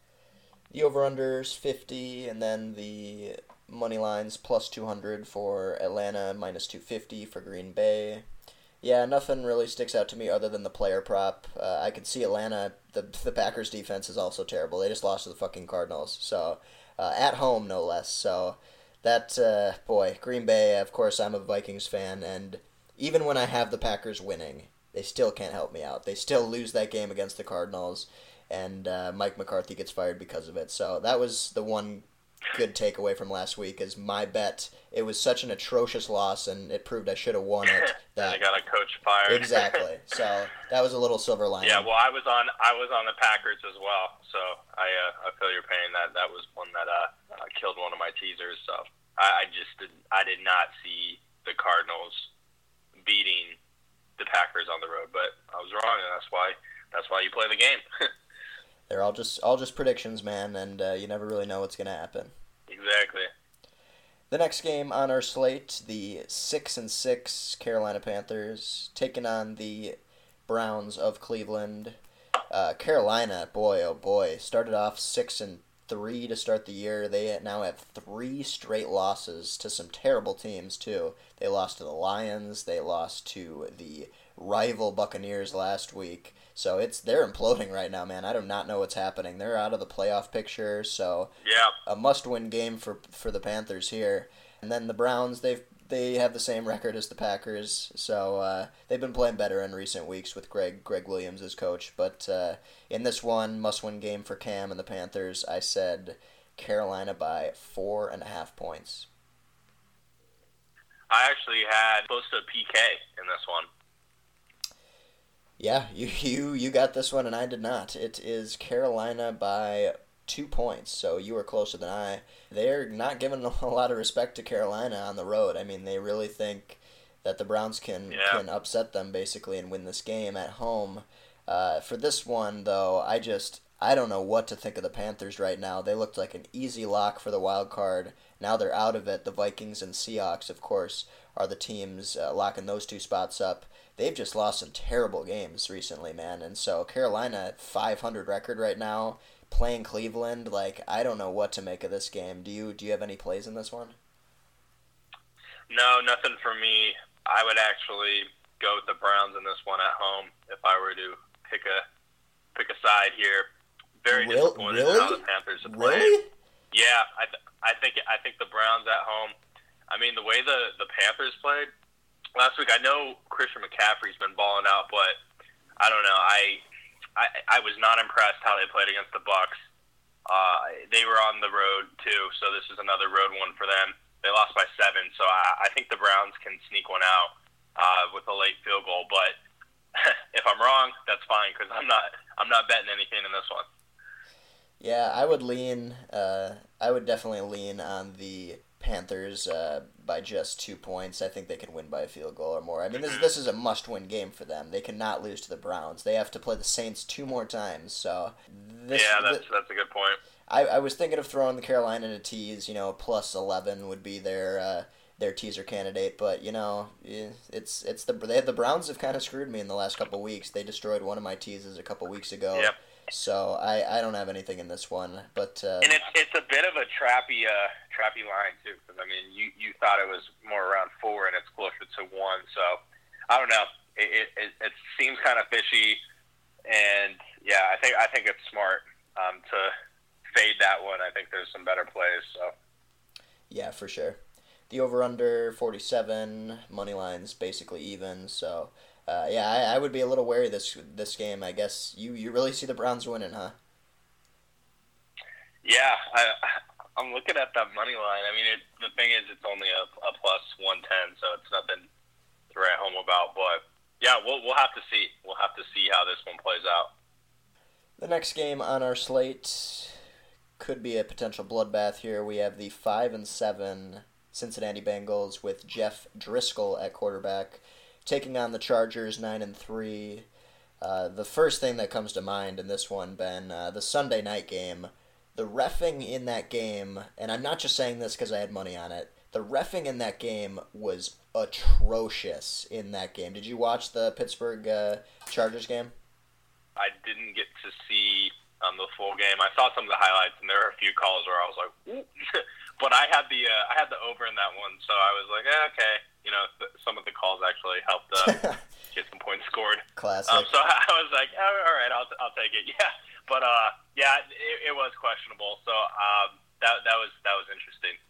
The over-under's 50, and then the money line's plus 200 for Atlanta, minus 250 for Green Bay. Yeah, nothing really sticks out to me other than the player prop. I could see Atlanta. The Packers' defense is also terrible. They just lost to the fucking Cardinals. So, at home, no less. So, that, Green Bay, of course, I'm a Vikings fan, and even when I have the Packers winning, they still can't help me out. They still lose that game against the Cardinals, and Mike McCarthy gets fired because of it. So, that was the one good takeaway from last week is my bet. It was such an atrocious loss, and it proved I should have won it. That they got a coach fired. Exactly. So that was a little silver lining. Yeah, well, I was on the Packers as well, so I feel your pain. That was one that killed one of my teasers. So I did not see the Cardinals beating the Packers on the road, but I was wrong, and that's why you play the game. They're all just predictions, man, and you never really know what's going to happen. Exactly. The next game on our slate, the 6-6 Carolina Panthers taking on the Browns of Cleveland. Carolina, boy oh boy, started off 6-3 to start the year. They now have 3 straight losses to some terrible teams too. They lost to the Lions. They lost to the rival Buccaneers last week. So they're imploding right now, man. I do not know what's happening. They're out of the playoff picture, so yeah, a must-win game for the Panthers here. And then the Browns, they have the same record as the Packers, so they've been playing better in recent weeks with Greg Williams as coach. But in this one, must-win game for Cam and the Panthers, I said Carolina by 4.5 points. I actually had close to a PK in this one. Yeah, you got this one and I did not. It is Carolina by 2 points, so you were closer than I. They're not giving a lot of respect to Carolina on the road. I mean, they really think that the Browns can upset them basically and win this game at home. For this one, though, I don't know what to think of the Panthers right now. They looked like an easy lock for the wild card. Now they're out of it. The Vikings and Seahawks, of course, are the teams locking those 2 spots up. They've just lost some terrible games recently, man. And so Carolina, 500 record right now, playing Cleveland. I don't know what to make of this game. Do you have any plays in this one? No, nothing for me. I would actually go with the Browns in this one at home if I were to pick a side here. Very disappointed in how the Panthers have played. Really? Yeah, I think the Browns at home. I mean, the way the Panthers played last week, I know Christian McCaffrey's been balling out, but I don't know. I was not impressed how they played against the Bucs. They were on the road too, so this is another road one for them. They lost by 7, so I think the Browns can sneak one out with a late field goal. But if I'm wrong, that's fine because I'm not betting anything in this one. Yeah, I would definitely lean on the Panthers by just 2 points. I think they can win by a field goal or more. I mean, this is a must-win game for them. They cannot lose to the Browns. They have to play the Saints 2 more times. So that's a good point. I was thinking of throwing the Carolina to tease. Plus 11 would be their teaser candidate. But the Browns have kind of screwed me in the last couple weeks. They destroyed one of my teases a couple weeks ago. Yep. So I don't have anything in this one, but and it's a bit of a trappy line too, because I mean you thought it was more around 4 and it's closer to 1, so I don't know. It seems kind of fishy, and yeah, I think it's smart to fade that one. I think there's some better plays. So yeah, for sure. The over under 47 money line's basically even, so. I would be a little wary this game. I guess you really see the Browns winning, huh? Yeah, I'm looking at that money line. I mean, the thing is, it's only a plus 110, so it's nothing to write home about. But yeah, we'll have to see. We'll have to see how this one plays out. The next game on our slate could be a potential bloodbath here. We have the 5-7 Cincinnati Bengals with Jeff Driscoll at quarterback, taking on the Chargers 9-3. The first thing that comes to mind in this one, Ben, the Sunday night game, the reffing in that game, and I'm not just saying this because I had money on it, the reffing in that game was atrocious in that game. Did you watch the Pittsburgh Chargers game? I didn't get to see the full game. I saw some of the highlights, and there were a few calls where I was like, ooh. But I had the over in that one, so I was like, okay. You know, some of the calls actually helped get some points scored. Classic. So I was like, all right, I'll take it. Yeah, but it was questionable. So that was interesting.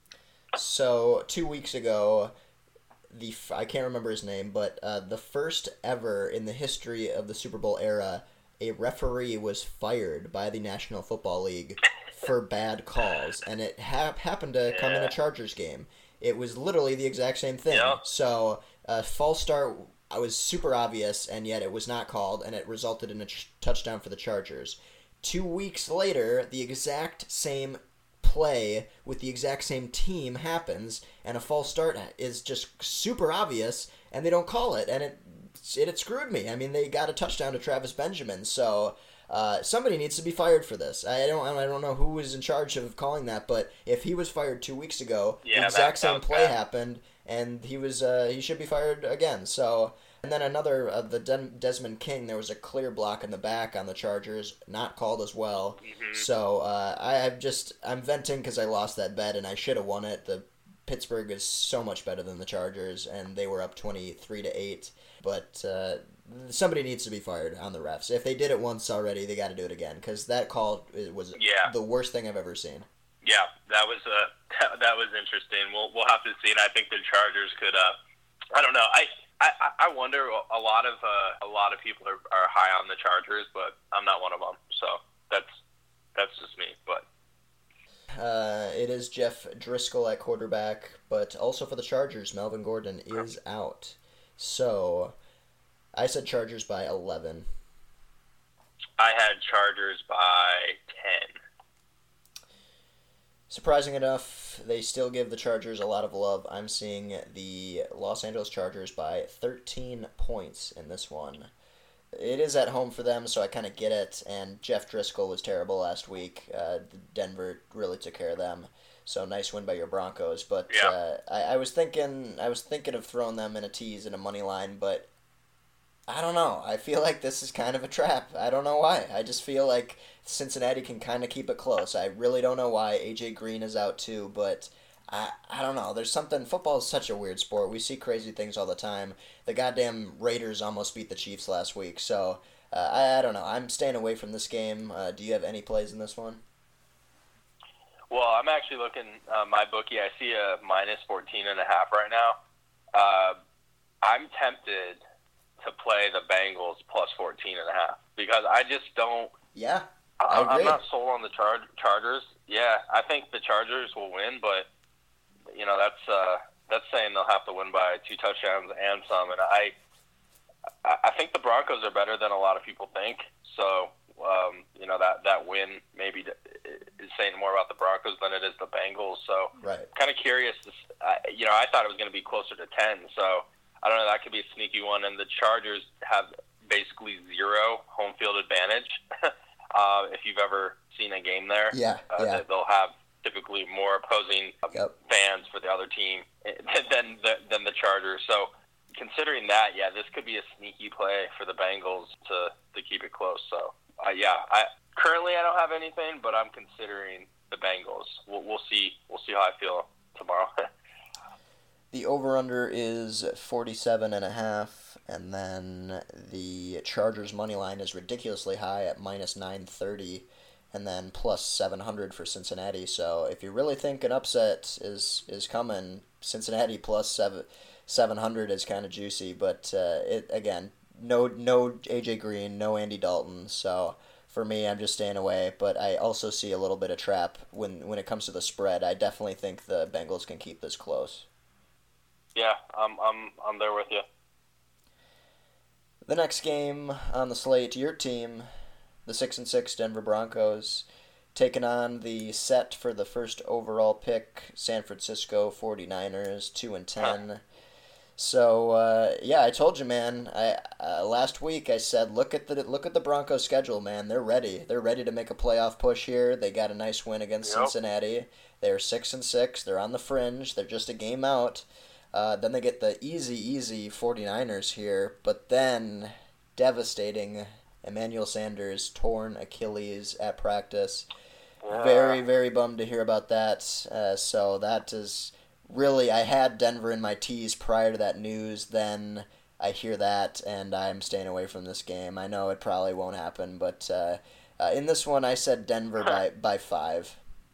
So 2 weeks ago, I can't remember his name, but the first ever in the history of the Super Bowl era, a referee was fired by the National Football League for bad calls, and it happened to come in a Chargers game. It was literally the exact same thing. Yep. So false start was super obvious, and yet it was not called, and it resulted in a touchdown for the Chargers. 2 weeks later, the exact same play with the exact same team happens, and a false start is just super obvious, and they don't call it, and it screwed me. I mean, they got a touchdown to Travis Benjamin, so somebody needs to be fired for this. I don't know who was in charge of calling that, but if he was fired 2 weeks ago, the exact same play happened, and he should be fired again. So. And then another, Desmond King, there was a clear block in the back on the Chargers, not called as well. Mm-hmm. So I'm venting because I lost that bet and I should have won it. The Pittsburgh is so much better than the Chargers, and they were up 23-8. But somebody needs to be fired on the refs. If they did it once already, they got to do it again, because that call was the worst thing I've ever seen. Yeah, that was interesting. We'll have to see, and I think the Chargers could. I don't know. I wonder. A lot of people are high on the Chargers, but I'm not one of them. So that's just me. But it is Jeff Driscoll at quarterback, but also for the Chargers, Melvin Gordon is out. So I said Chargers by 11. I had Chargers by 10. Surprising enough, they still give the Chargers a lot of love. I'm seeing the Los Angeles Chargers by 13 points in this one. It is at home for them, so I kind of get it, and Jeff Driscoll was terrible last week. Denver really took care of them, so nice win by your Broncos. But I was thinking of throwing them in a tease and a money line, but I don't know. I feel like this is kind of a trap. I don't know why. I just feel like Cincinnati can kind of keep it close. I really don't know why. AJ Green is out too, but I don't know. There's something. Football is such a weird sport. We see crazy things all the time. The goddamn Raiders almost beat the Chiefs last week, so I don't know. I'm staying away from this game. Do you have any plays in this one? Well, I'm actually looking my bookie. I see a minus 14.5 right now. I'm tempted to play the Bengals plus 14.5 because I just don't. Yeah, I agree. I'm not sold on the Chargers. Yeah, I think the Chargers will win, but you know that's saying they'll have to win by 2 touchdowns and some. And I think the Broncos are better than a lot of people think. So you know that win maybe is saying more about the Broncos than it is the Bengals. So kind of curious. You know, I thought it was going to be closer to 10. So. I don't know, that could be a sneaky one. And the Chargers have basically zero home field advantage. If you've ever seen a game there, they'll have typically more opposing fans for the other team than the Chargers. So considering that, this could be a sneaky play for the Bengals to keep it close. So, currently I don't have anything, but I'm considering the Bengals. We'll see how I feel tomorrow. The over-under is 47.5, and then the Chargers' money line is ridiculously high at minus 930, and then plus 700 for Cincinnati. So if you really think an upset is coming, Cincinnati plus 700 is kind of juicy. But no AJ Green, no Andy Dalton. So for me, I'm just staying away. But I also see a little bit of trap when it comes to the spread. I definitely think the Bengals can keep this close. Yeah, I'm there with you. The next game on the slate, your team, the 6-6 Denver Broncos, taking on the set for the first overall pick, San Francisco 49ers, 2-10. So yeah, I told you, man. I last week I said, look at the Broncos' schedule, man. They're ready. They're ready to make a playoff push here. They got a nice win against Yep. Cincinnati. They're 6-6. They're on the fringe. They're just a game out. Then they get the easy 49ers here, but then devastating Emmanuel Sanders torn Achilles at practice. Very, very bummed to hear about that. So that is really, I had Denver in my tees prior to that news. Then I hear that, and I'm staying away from this game. I know it probably won't happen, but in this one, I said Denver by 5.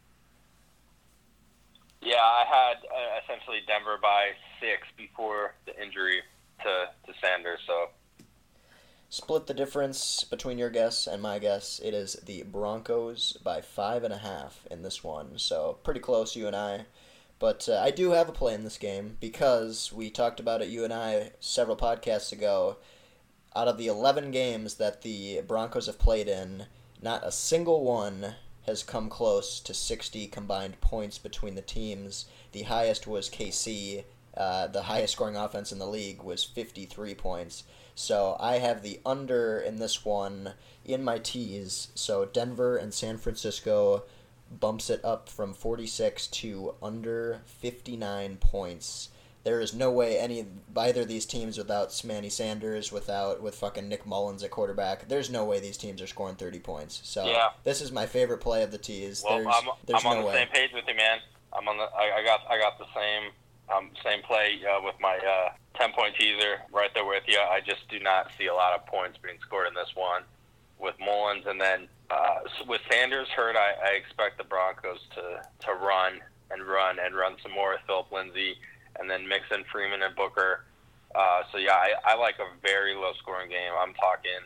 Yeah, I had essentially Denver by 6 before the injury to Sanders. So Split the difference between your guess and my guess. It is the Broncos by 5.5 in this one. So pretty close, you and I. But I do have a play in this game because we talked about it, you and I, several podcasts ago. Out of the 11 games that the Broncos have played in, not a single one has come close to 60 combined points between the teams. The highest was KC. The highest scoring offense in the league was 53 points. So I have the under in this one in my tees. So Denver and San Francisco bumps it up from 46 to under 59 points. There is no way either of these teams without Manny Sanders, with fucking Nick Mullins at quarterback, there's no way these teams are scoring 30 points. So yeah. This is my favorite play of the tees. Well, there's I'm on no the way. same page with you, man. I got the same play with my 10-point teaser right there with you. I just do not see a lot of points being scored in this one with Mullins, and then with Sanders hurt, I expect the Broncos to run some more with Philip Lindsay, and then mix in Freeman and Booker. So yeah, I like a very low scoring game. I'm talking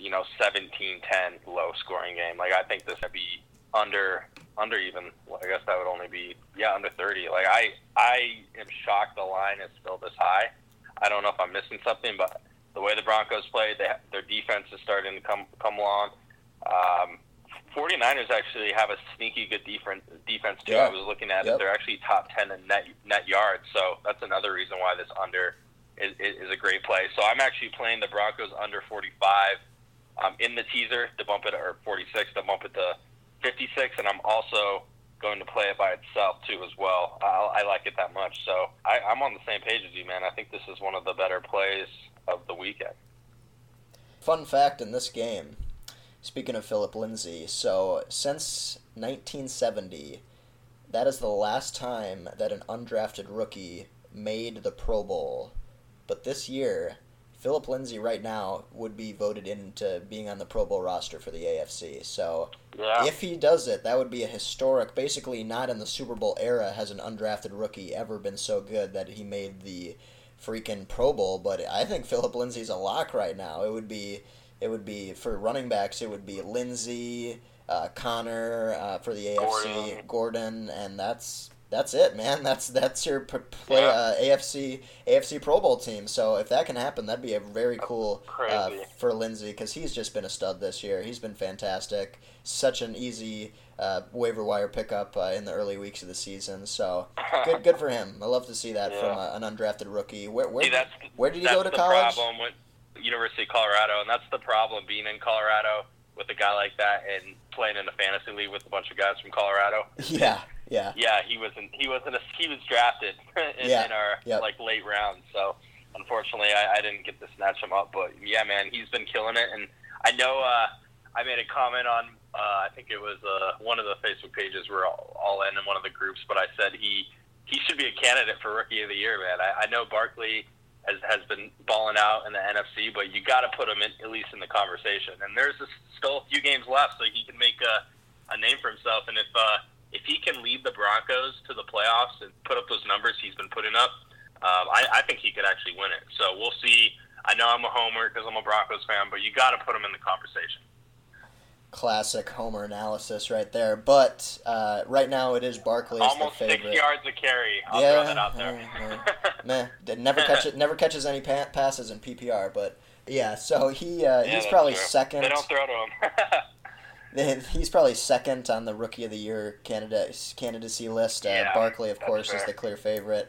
17-10 low scoring game. Like I think this would be under even. Well, I guess that would only be under 30. Like I am shocked the line is still this high. I don't know if I'm missing something, but the way the Broncos played, their defense is starting to come along. 49ers actually have a sneaky good defense too. Yeah. I was looking at it; they're actually top 10 in net yards. So that's another reason why this under is a great play. So I'm actually playing the Broncos under 45 in the teaser to bump it, or 46 to bump it to 56, and I'm also going to play it by itself too as well. I like it that much, so I'm on the same page as you, man. I think this is one of the better plays of the weekend. Fun fact in this game, speaking of Philip Lindsay, so since 1970, that is the last time that an undrafted rookie made the Pro Bowl. But this year, Philip Lindsay right now would be voted into being on the Pro Bowl roster for the AFC. So if he does it, that would be a historic, basically not in the Super Bowl era has an undrafted rookie ever been so good that he made the freaking Pro Bowl. But I think Philip Lindsay's a lock right now. It would be for running backs, it would be Lindsay, Connor for the AFC, Gordon, and that's it, man. That's your AFC Pro Bowl team. So if that can happen, that'd be a very cool for Lindsay, because he's just been a stud this year. He's been fantastic. Such an easy waiver wire pickup in the early weeks of the season. So good for him. I love to see that from an undrafted rookie. Where did he go to college? That's the problem with University of Colorado, and that's the problem being in Colorado with a guy like that and playing in a fantasy league with a bunch of guys from Colorado. Yeah. He was drafted in our late rounds. So unfortunately, I didn't get to snatch him up. But yeah, man, he's been killing it. And I know I made a comment on I think it was one of the Facebook pages we're all in one of the groups. But I said he should be a candidate for Rookie of the Year, man. I know Barkley has been balling out in the NFC, but you got to put him at least in the conversation. And there's still a few games left, so he can make a name for himself. And if he can lead the Broncos to the playoffs and put up those numbers he's been putting up, I think he could actually win it. So we'll see. I know I'm a homer because I'm a Broncos fan, but you got to put him in the conversation. Classic homer analysis right there. But right now it is Barkley as the favorite. Almost 6 yards a carry. I'll throw that out there. Never catches any passes in PPR. But yeah, so he's probably true. second. They don't throw to him. He's probably second on the Rookie of the Year candidacy list. Barkley, of course, is the clear favorite.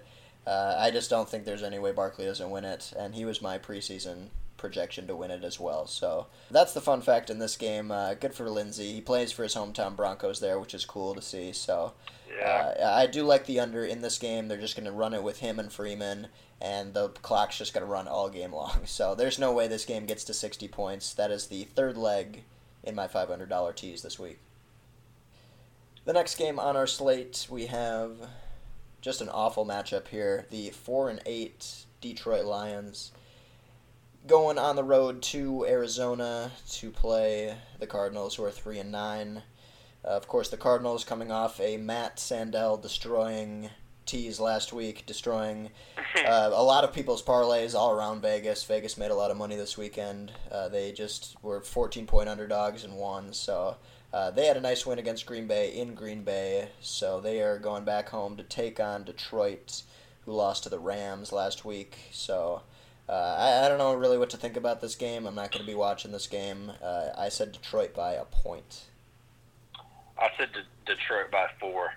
I just don't think there's any way Barkley doesn't win it, and he was my preseason projection to win it as well. So that's the fun fact in this game. Good for Lindsey. He plays for his hometown Broncos there, which is cool to see. So I do like the under in this game. They're just going to run it with him and Freeman, and the clock's just going to run all game long. So there's no way this game gets to 60 points. That is the third leg in my $500 tease this week. The next game on our slate, we have just an awful matchup here. The 4-8 Detroit Lions going on the road to Arizona to play the Cardinals, who are 3-9. Of course, the Cardinals coming off a Matt Sandell destroying tease last week, destroying a lot of people's parlays all around Vegas. Vegas made a lot of money this weekend. They just were 14-point underdogs and won, so they had a nice win against Green Bay in Green Bay, so they are going back home to take on Detroit, who lost to the Rams last week. So I don't know really what to think about this game. I'm not going to be watching this game. I said Detroit by a point. I said Detroit by 4.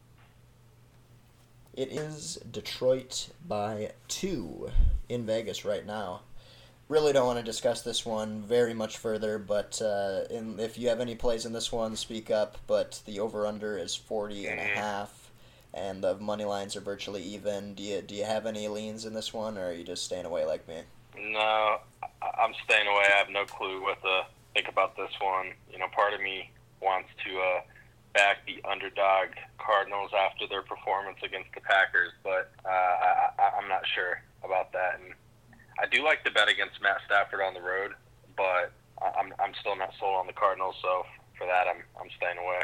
It is Detroit by 2 in Vegas right now. Really don't want to discuss this one very much further, but if you have any plays in this one, speak up. But the over-under is 40.5, and the money lines are virtually even. Do you have any leans in this one, or are you just staying away like me? No, I'm staying away. I have no clue what to think about this one. Part of me wants to back the underdog Cardinals after their performance against the Packers, but I'm not sure about that. And I do like to bet against Matt Stafford on the road, but I'm still not sold on the Cardinals, so for that I'm staying away.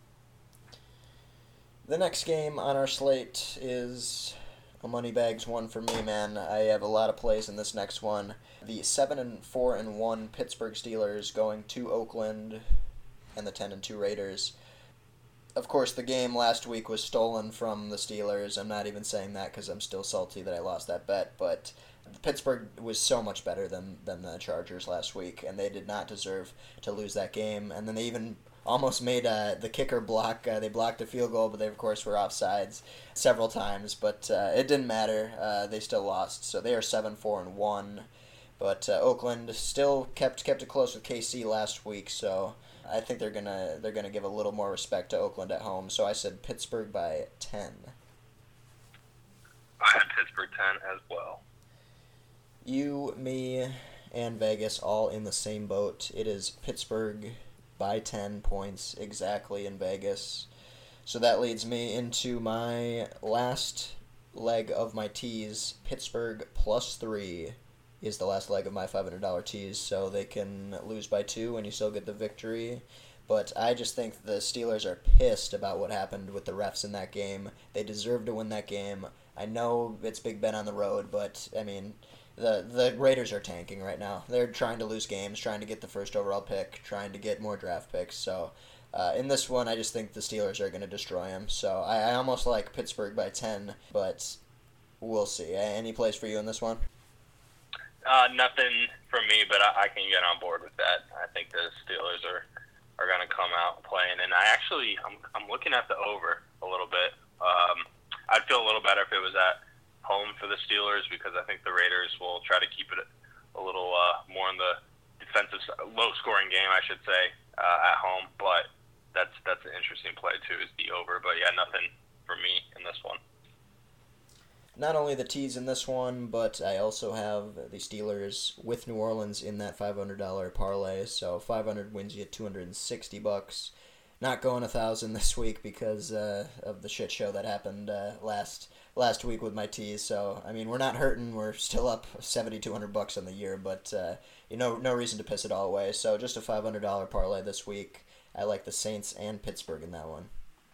The next game on our slate is a Moneybags one for me, man. I have a lot of plays in this next one. The 7-4-1 Pittsburgh Steelers going to Oakland and the 10-2 Raiders. Of course, the game last week was stolen from the Steelers. I'm not even saying that because I'm still salty that I lost that bet, but Pittsburgh was so much better than the Chargers last week, and they did not deserve to lose that game. And then they even almost made the kicker block. They blocked a field goal, but they, of course, were offsides several times. But it didn't matter. They still lost. So they are 7-4-1. But Oakland still kept it close with KC last week, so I think they're gonna give a little more respect to Oakland at home. So I said Pittsburgh by 10. I had Pittsburgh 10 as well. You, me, and Vegas all in the same boat. It is Pittsburgh by 10 points exactly in Vegas. So that leads me into my last leg of my tease. Pittsburgh plus 3 is the last leg of my $500 tease, so they can lose by 2 and you still get the victory. But I just think the Steelers are pissed about what happened with the refs in that game. They deserve to win that game. I know it's Big Ben on the road, but, I mean, the Raiders are tanking right now. They're trying to lose games, trying to get the first overall pick, trying to get more draft picks. So in this one, I just think the Steelers are going to destroy them. So I almost like Pittsburgh by 10, but we'll see. Any plays for you in this one? Nothing from me, but I can get on board with that. I think the Steelers are going to come out playing, and I'm looking at the over a little bit. I'd feel a little better if it was at home for the Steelers because I think the Raiders will try to keep it a little more in the defensive, low-scoring game, I should say, at home. But that's an interesting play too, is the over. But yeah, nothing for me in this one. Not only the tease in this one, but I also have the Steelers with New Orleans in that $500 parlay. So 500 wins you $260. Not going 1,000 this week because of the shit show that happened last week with my tease. So I mean, we're not hurting. We're still up $7,200 on the year, but no reason to piss it all away. So just a $500 parlay this week. I like the Saints and Pittsburgh in that one.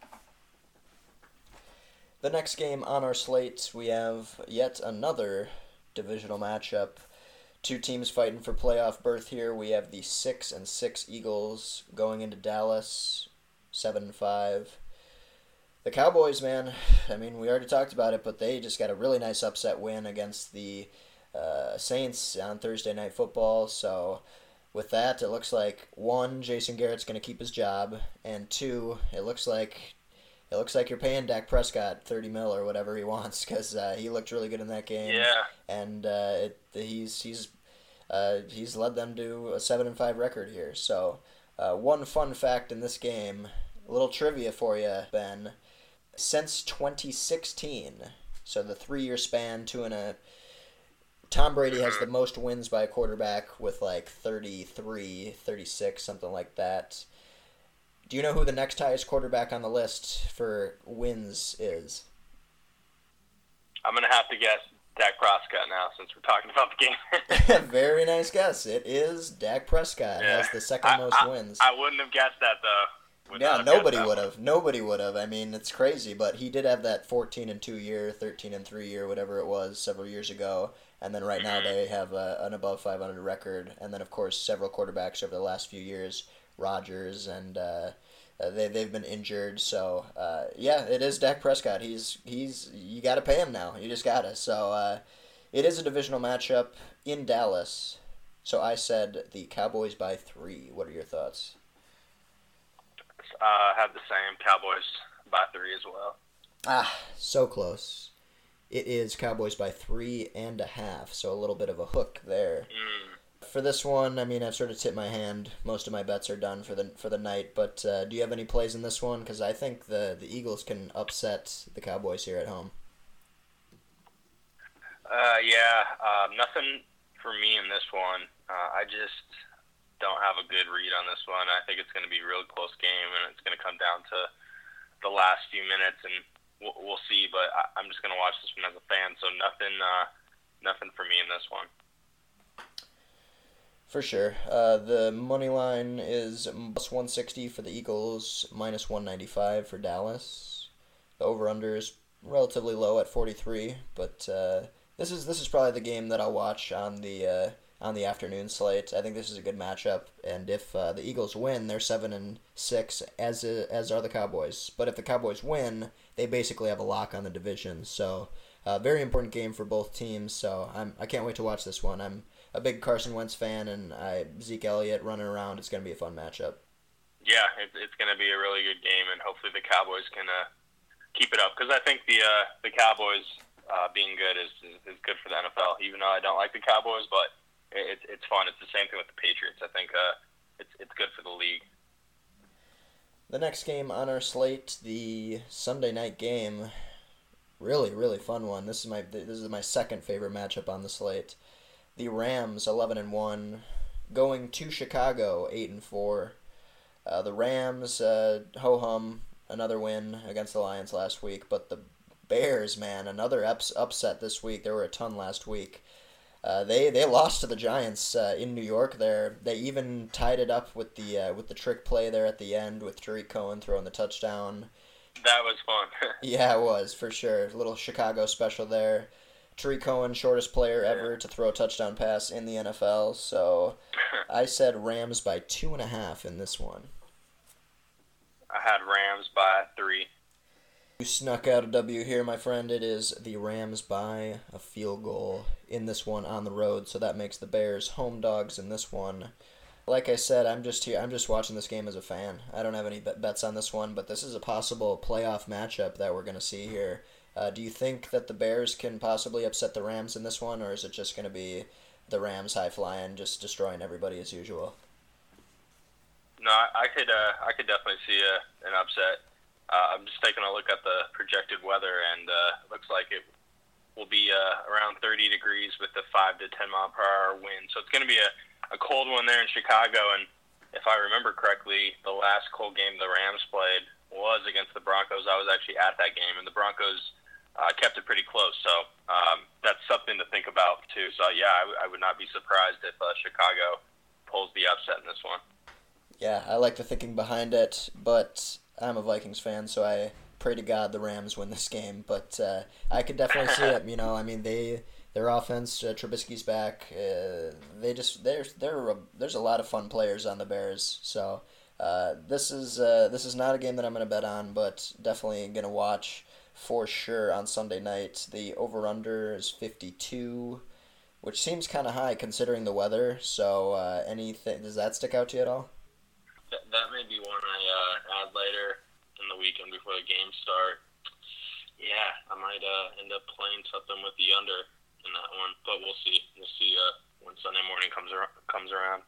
The next game on our slate, we have yet another divisional matchup. Two teams fighting for playoff berth here. We have the 6-6 Eagles going into Dallas, 7-5. The Cowboys, man, I mean, we already talked about it, but they just got a really nice upset win against the Saints on Thursday Night Football. So with that, it looks like, 1, Jason Garrett's going to keep his job, and 2, it looks like it looks like you're paying Dak Prescott $30 million or whatever he wants because he looked really good in that game. Yeah. And he's led them to a 7-5 record here. So one fun fact in this game, a little trivia for you, Ben. Since 2016, so the 3-year span, Tom Brady has the most wins by a quarterback with like 33, 36, something like that. Do you know who the next highest quarterback on the list for wins is? I'm going to have to guess Dak Prescott now since we're talking about the game. Very nice guess. It is Dak Prescott. Yeah. Has the second most wins. I wouldn't have guessed that, though. Yeah, nobody would have. Nobody would have. I mean, it's crazy, but he did have that 14-2 year, 13-3 year, whatever it was, several years ago. And then right now they have an above 500 record. And then, of course, several quarterbacks over the last few years, Rodgers, and they've been injured. So, yeah, it is Dak Prescott. He's you got to pay him now. You just got to. So, it is a divisional matchup in Dallas. So I said the Cowboys by 3. What are your thoughts? Have the same, Cowboys by 3 as well. So close. It is Cowboys by 3.5, so a little bit of a hook there. For this one, I mean, I've sort of tipped my hand. Most of my bets are done for the night, but do you have any plays in this one? Because I think the Eagles can upset the Cowboys here at home. Nothing for me in this one. I just don't have a good read on this one. I think it's going to be a real close game, and it's going to come down to the last few minutes, and we'll see. But I'm just going to watch this one as a fan, so nothing for me in this one. For sure. The money line is plus 160 for the Eagles, minus 195 for Dallas. The over/under is relatively low at 43, but this is probably the game that I'll watch on the afternoon slate. I think this is a good matchup, and if the Eagles win, they're 7-6, as are the Cowboys. But if the Cowboys win, they basically have a lock on the division. So, very important game for both teams. So I can't wait to watch this one. I'm a big Carson Wentz fan, and Zeke Elliott running around. It's going to be a fun matchup. Yeah, it's going to be a really good game, and hopefully the Cowboys can keep it up. Because I think the Cowboys being good is good for the NFL. Even though I don't like the Cowboys, but it's fun. It's the same thing with the Patriots. I think it's good for the league. The next game on our slate, the Sunday night game, really, really fun one. This is my second favorite matchup on the slate. The Rams 11-1, going to Chicago 8-4. The Rams ho hum, another win against the Lions last week, but the Bears, man, another upset this week. There were a ton last week. They lost to the Giants in New York. They even tied it up with the trick play there at the end with Tariq Cohen throwing the touchdown. That was fun. Yeah, it was for sure. A little Chicago special there. Tariq Cohen, shortest player ever to throw a touchdown pass in the NFL. So I said Rams by 2.5 in this one. I had Rams by 3. You snuck out a W here, my friend. It is the Rams by a field goal in this one on the road, so that makes the Bears home dogs in this one. Like I said, I'm just here. I'm just watching this game as a fan. I don't have any bets on this one, but this is a possible playoff matchup that we're going to see here. Do you think that the Bears can possibly upset the Rams in this one, or is it just going to be the Rams high-flying, just destroying everybody as usual? No, I could definitely see an upset. I'm just taking a look at the projected weather, and it looks like it will be around 30 degrees with the 5 to 10 mile per hour wind. So it's going to be a cold one there in Chicago. And if I remember correctly, the last cold game the Rams played was against the Broncos. I was actually at that game, and the Broncos kept it pretty close. So that's something to think about too. So yeah, I would not be surprised if Chicago pulls the upset in this one. Yeah, I like the thinking behind it, but I'm a Vikings fan, so I pray to God the Rams win this game. But I could definitely see it. You know, I mean, their offense, Trubisky's back. There's a lot of fun players on the Bears. So this is not a game that I'm going to bet on, but definitely going to watch for sure on Sunday night. The over/under is 52, which seems kind of high considering the weather. So anything, does that stick out to you at all? That may be one I add later in the the weekend before the games start. Yeah, I might end up playing something with the under in that one, but we'll see. We'll see when Sunday morning comes around.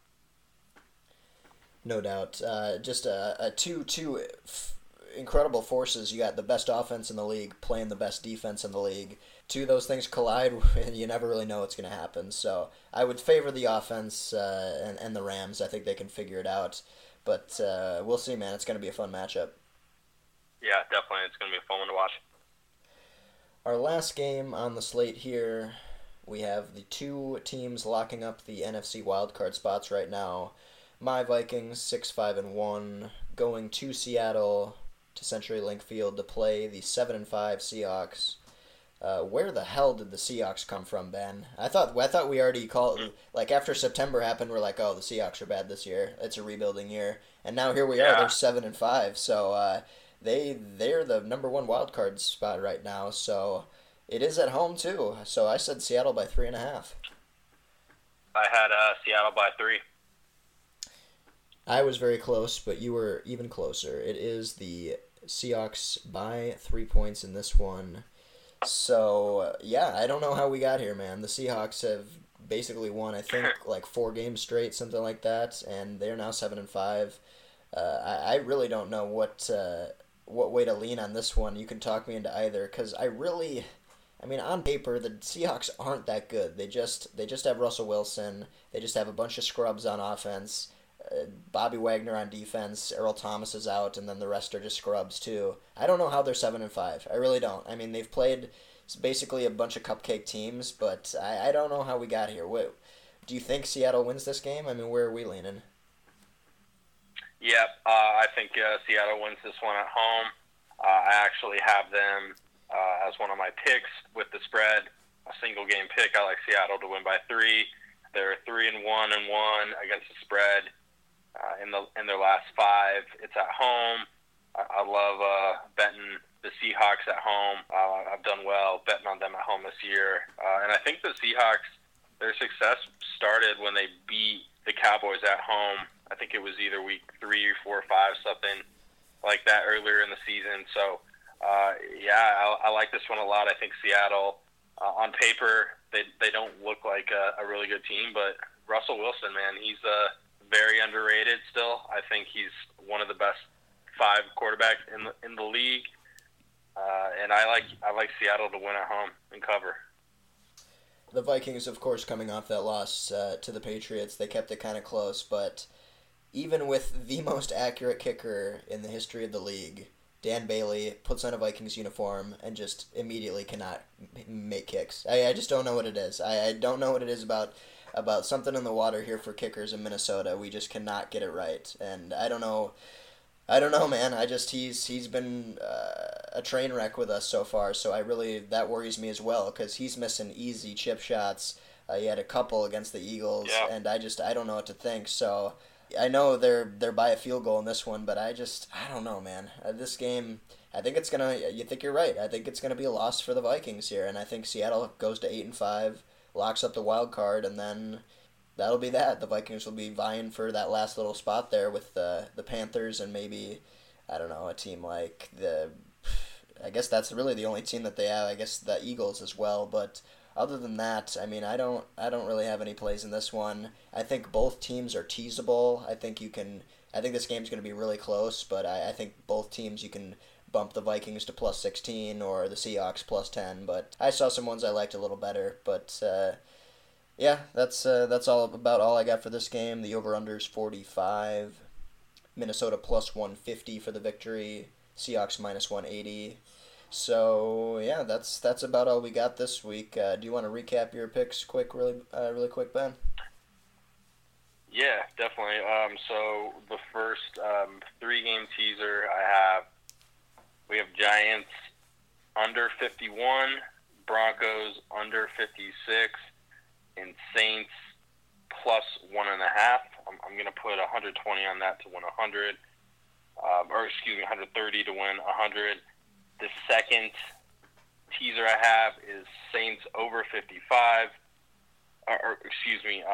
No doubt. Just two incredible forces. You got the best offense in the league playing the best defense in the league. Two of those things collide, and you never really know what's going to happen. So I would favor the offense and the Rams. I think they can figure it out. But we'll see, man. It's going to be a fun matchup. Yeah, definitely. It's going to be a fun one to watch. Our last game on the slate here, we have the two teams locking up the NFC wildcard spots right now. My Vikings, 6-5-1, going to Seattle to CenturyLink Field to play the 7-5 Seahawks. Where the hell did the Seahawks come from, Ben? I thought we already called, like, after September happened, we're like, oh, the Seahawks are bad this year. It's a rebuilding year, and now here we are. They're 7-5. So they're the number one wild card spot right now. So it is at home too. So I said Seattle by 3.5. I had Seattle by 3. I was very close, but you were even closer. It is the Seahawks by 3 points in this one. So, yeah, I don't know how we got here, man. The Seahawks have basically won, I think, like 4 games straight, something like that, and they're now 7-5. I really don't know what way to lean on this one. You can talk me into either, because I mean, on paper, the Seahawks aren't that good. They just have Russell Wilson. They just have a bunch of scrubs on offense. Bobby Wagner on defense, Earl Thomas is out, and then the rest are just scrubs too. I don't know how they're 7-5. I really don't. I mean, they've played basically a bunch of cupcake teams, but I don't know how we got here. What do you think Seattle wins this game? I mean, where are we leaning? Yep, I think Seattle wins this one at home. I actually have them as one of my picks with the spread, a single game pick. I like Seattle to win by 3. They're 3-1-1 against the spread. In their last 5, it's at home. I love betting the Seahawks at home. I've done well betting on them at home this year, and I think the Seahawks, their success started when they beat the Cowboys at home. I think it was either week 3 or 4 or 5, something like that earlier in the season. So, I like this one a lot. I think Seattle, on paper, they don't look like a really good team, but Russell Wilson, man, he's very underrated still. I think he's one of the best 5 quarterbacks in the league, and I like Seattle to win at home and cover. The Vikings, of course, coming off that loss to the Patriots, they kept it kind of close, but even with the most accurate kicker in the history of the league, Dan Bailey puts on a Vikings uniform and just immediately cannot make kicks. I just don't know what it is. I don't know what it is about something in the water here for kickers in Minnesota. We just cannot get it right, and I don't know, man. He's been a train wreck with us so far. So that worries me as well because he's missing easy chip shots. He had a couple against the Eagles, and I don't know what to think. So I know they're by a field goal in this one, but I don't know, man. This game, I think it's gonna. You think you're right. I think it's gonna be a loss for the Vikings here, and I think Seattle goes to 8-5. Locks up the wild card, and then that'll be that. The Vikings will be vying for that last little spot there with the Panthers and maybe, I don't know, a team like I guess that's really the only team that they have. I guess the Eagles as well. But other than that, I mean, I don't really have any plays in this one. I think both teams are teasable. I think this game's going to be really close, but I think both teams you can bump the Vikings to plus 16 or the Seahawks plus 10, but I saw some ones I liked a little better. But that's about all I got for this game. The over/under is 45. Minnesota plus 150 for the victory. Seahawks minus 180. So yeah, that's about all we got this week. Do you want to recap your picks really quick, Ben? Yeah, definitely. So the first 3-game teaser we have Giants under 51, Broncos under 56, and Saints plus 1.5. I'm going to put 120 on that to win 100, 130 to win 100. The second teaser I have is Saints over 55,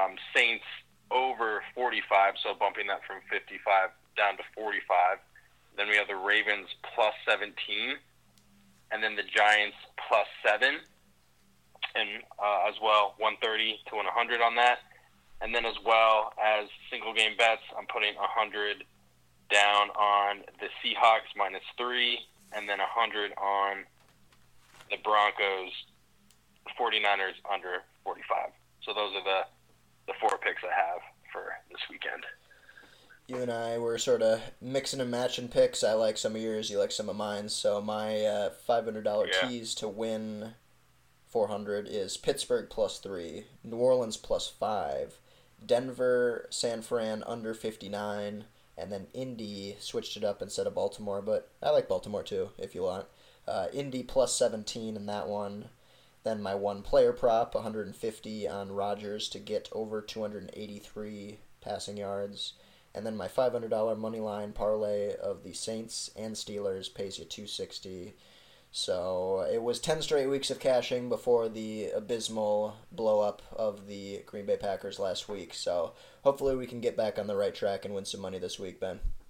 Saints over 45, so bumping that from 55 down to 45. Then we have the Ravens plus 17, and then the Giants plus 7, and as well 130 to 100 on that. And then as well as single game bets, I'm putting 100 down on the Seahawks minus 3, and then 100 on the Broncos 49ers under 45. So those are the 4 picks I have for this weekend. You and I were sort of mixing and matching picks. I like some of yours, you like some of mine. So my $500 tease to win 400 is Pittsburgh plus 3, New Orleans plus 5, Denver, San Fran under 59, and then Indy switched it up instead of Baltimore, but I like Baltimore too if you want. Indy plus 17 in that one. Then my one player prop, 150 on Rodgers to get over 283 passing yards. And then my $500 money line parlay of the Saints and Steelers pays you $260. So it was 10 straight weeks of cashing before the abysmal blow up of the Green Bay Packers last week. So hopefully we can get back on the right track and win some money this week, Ben.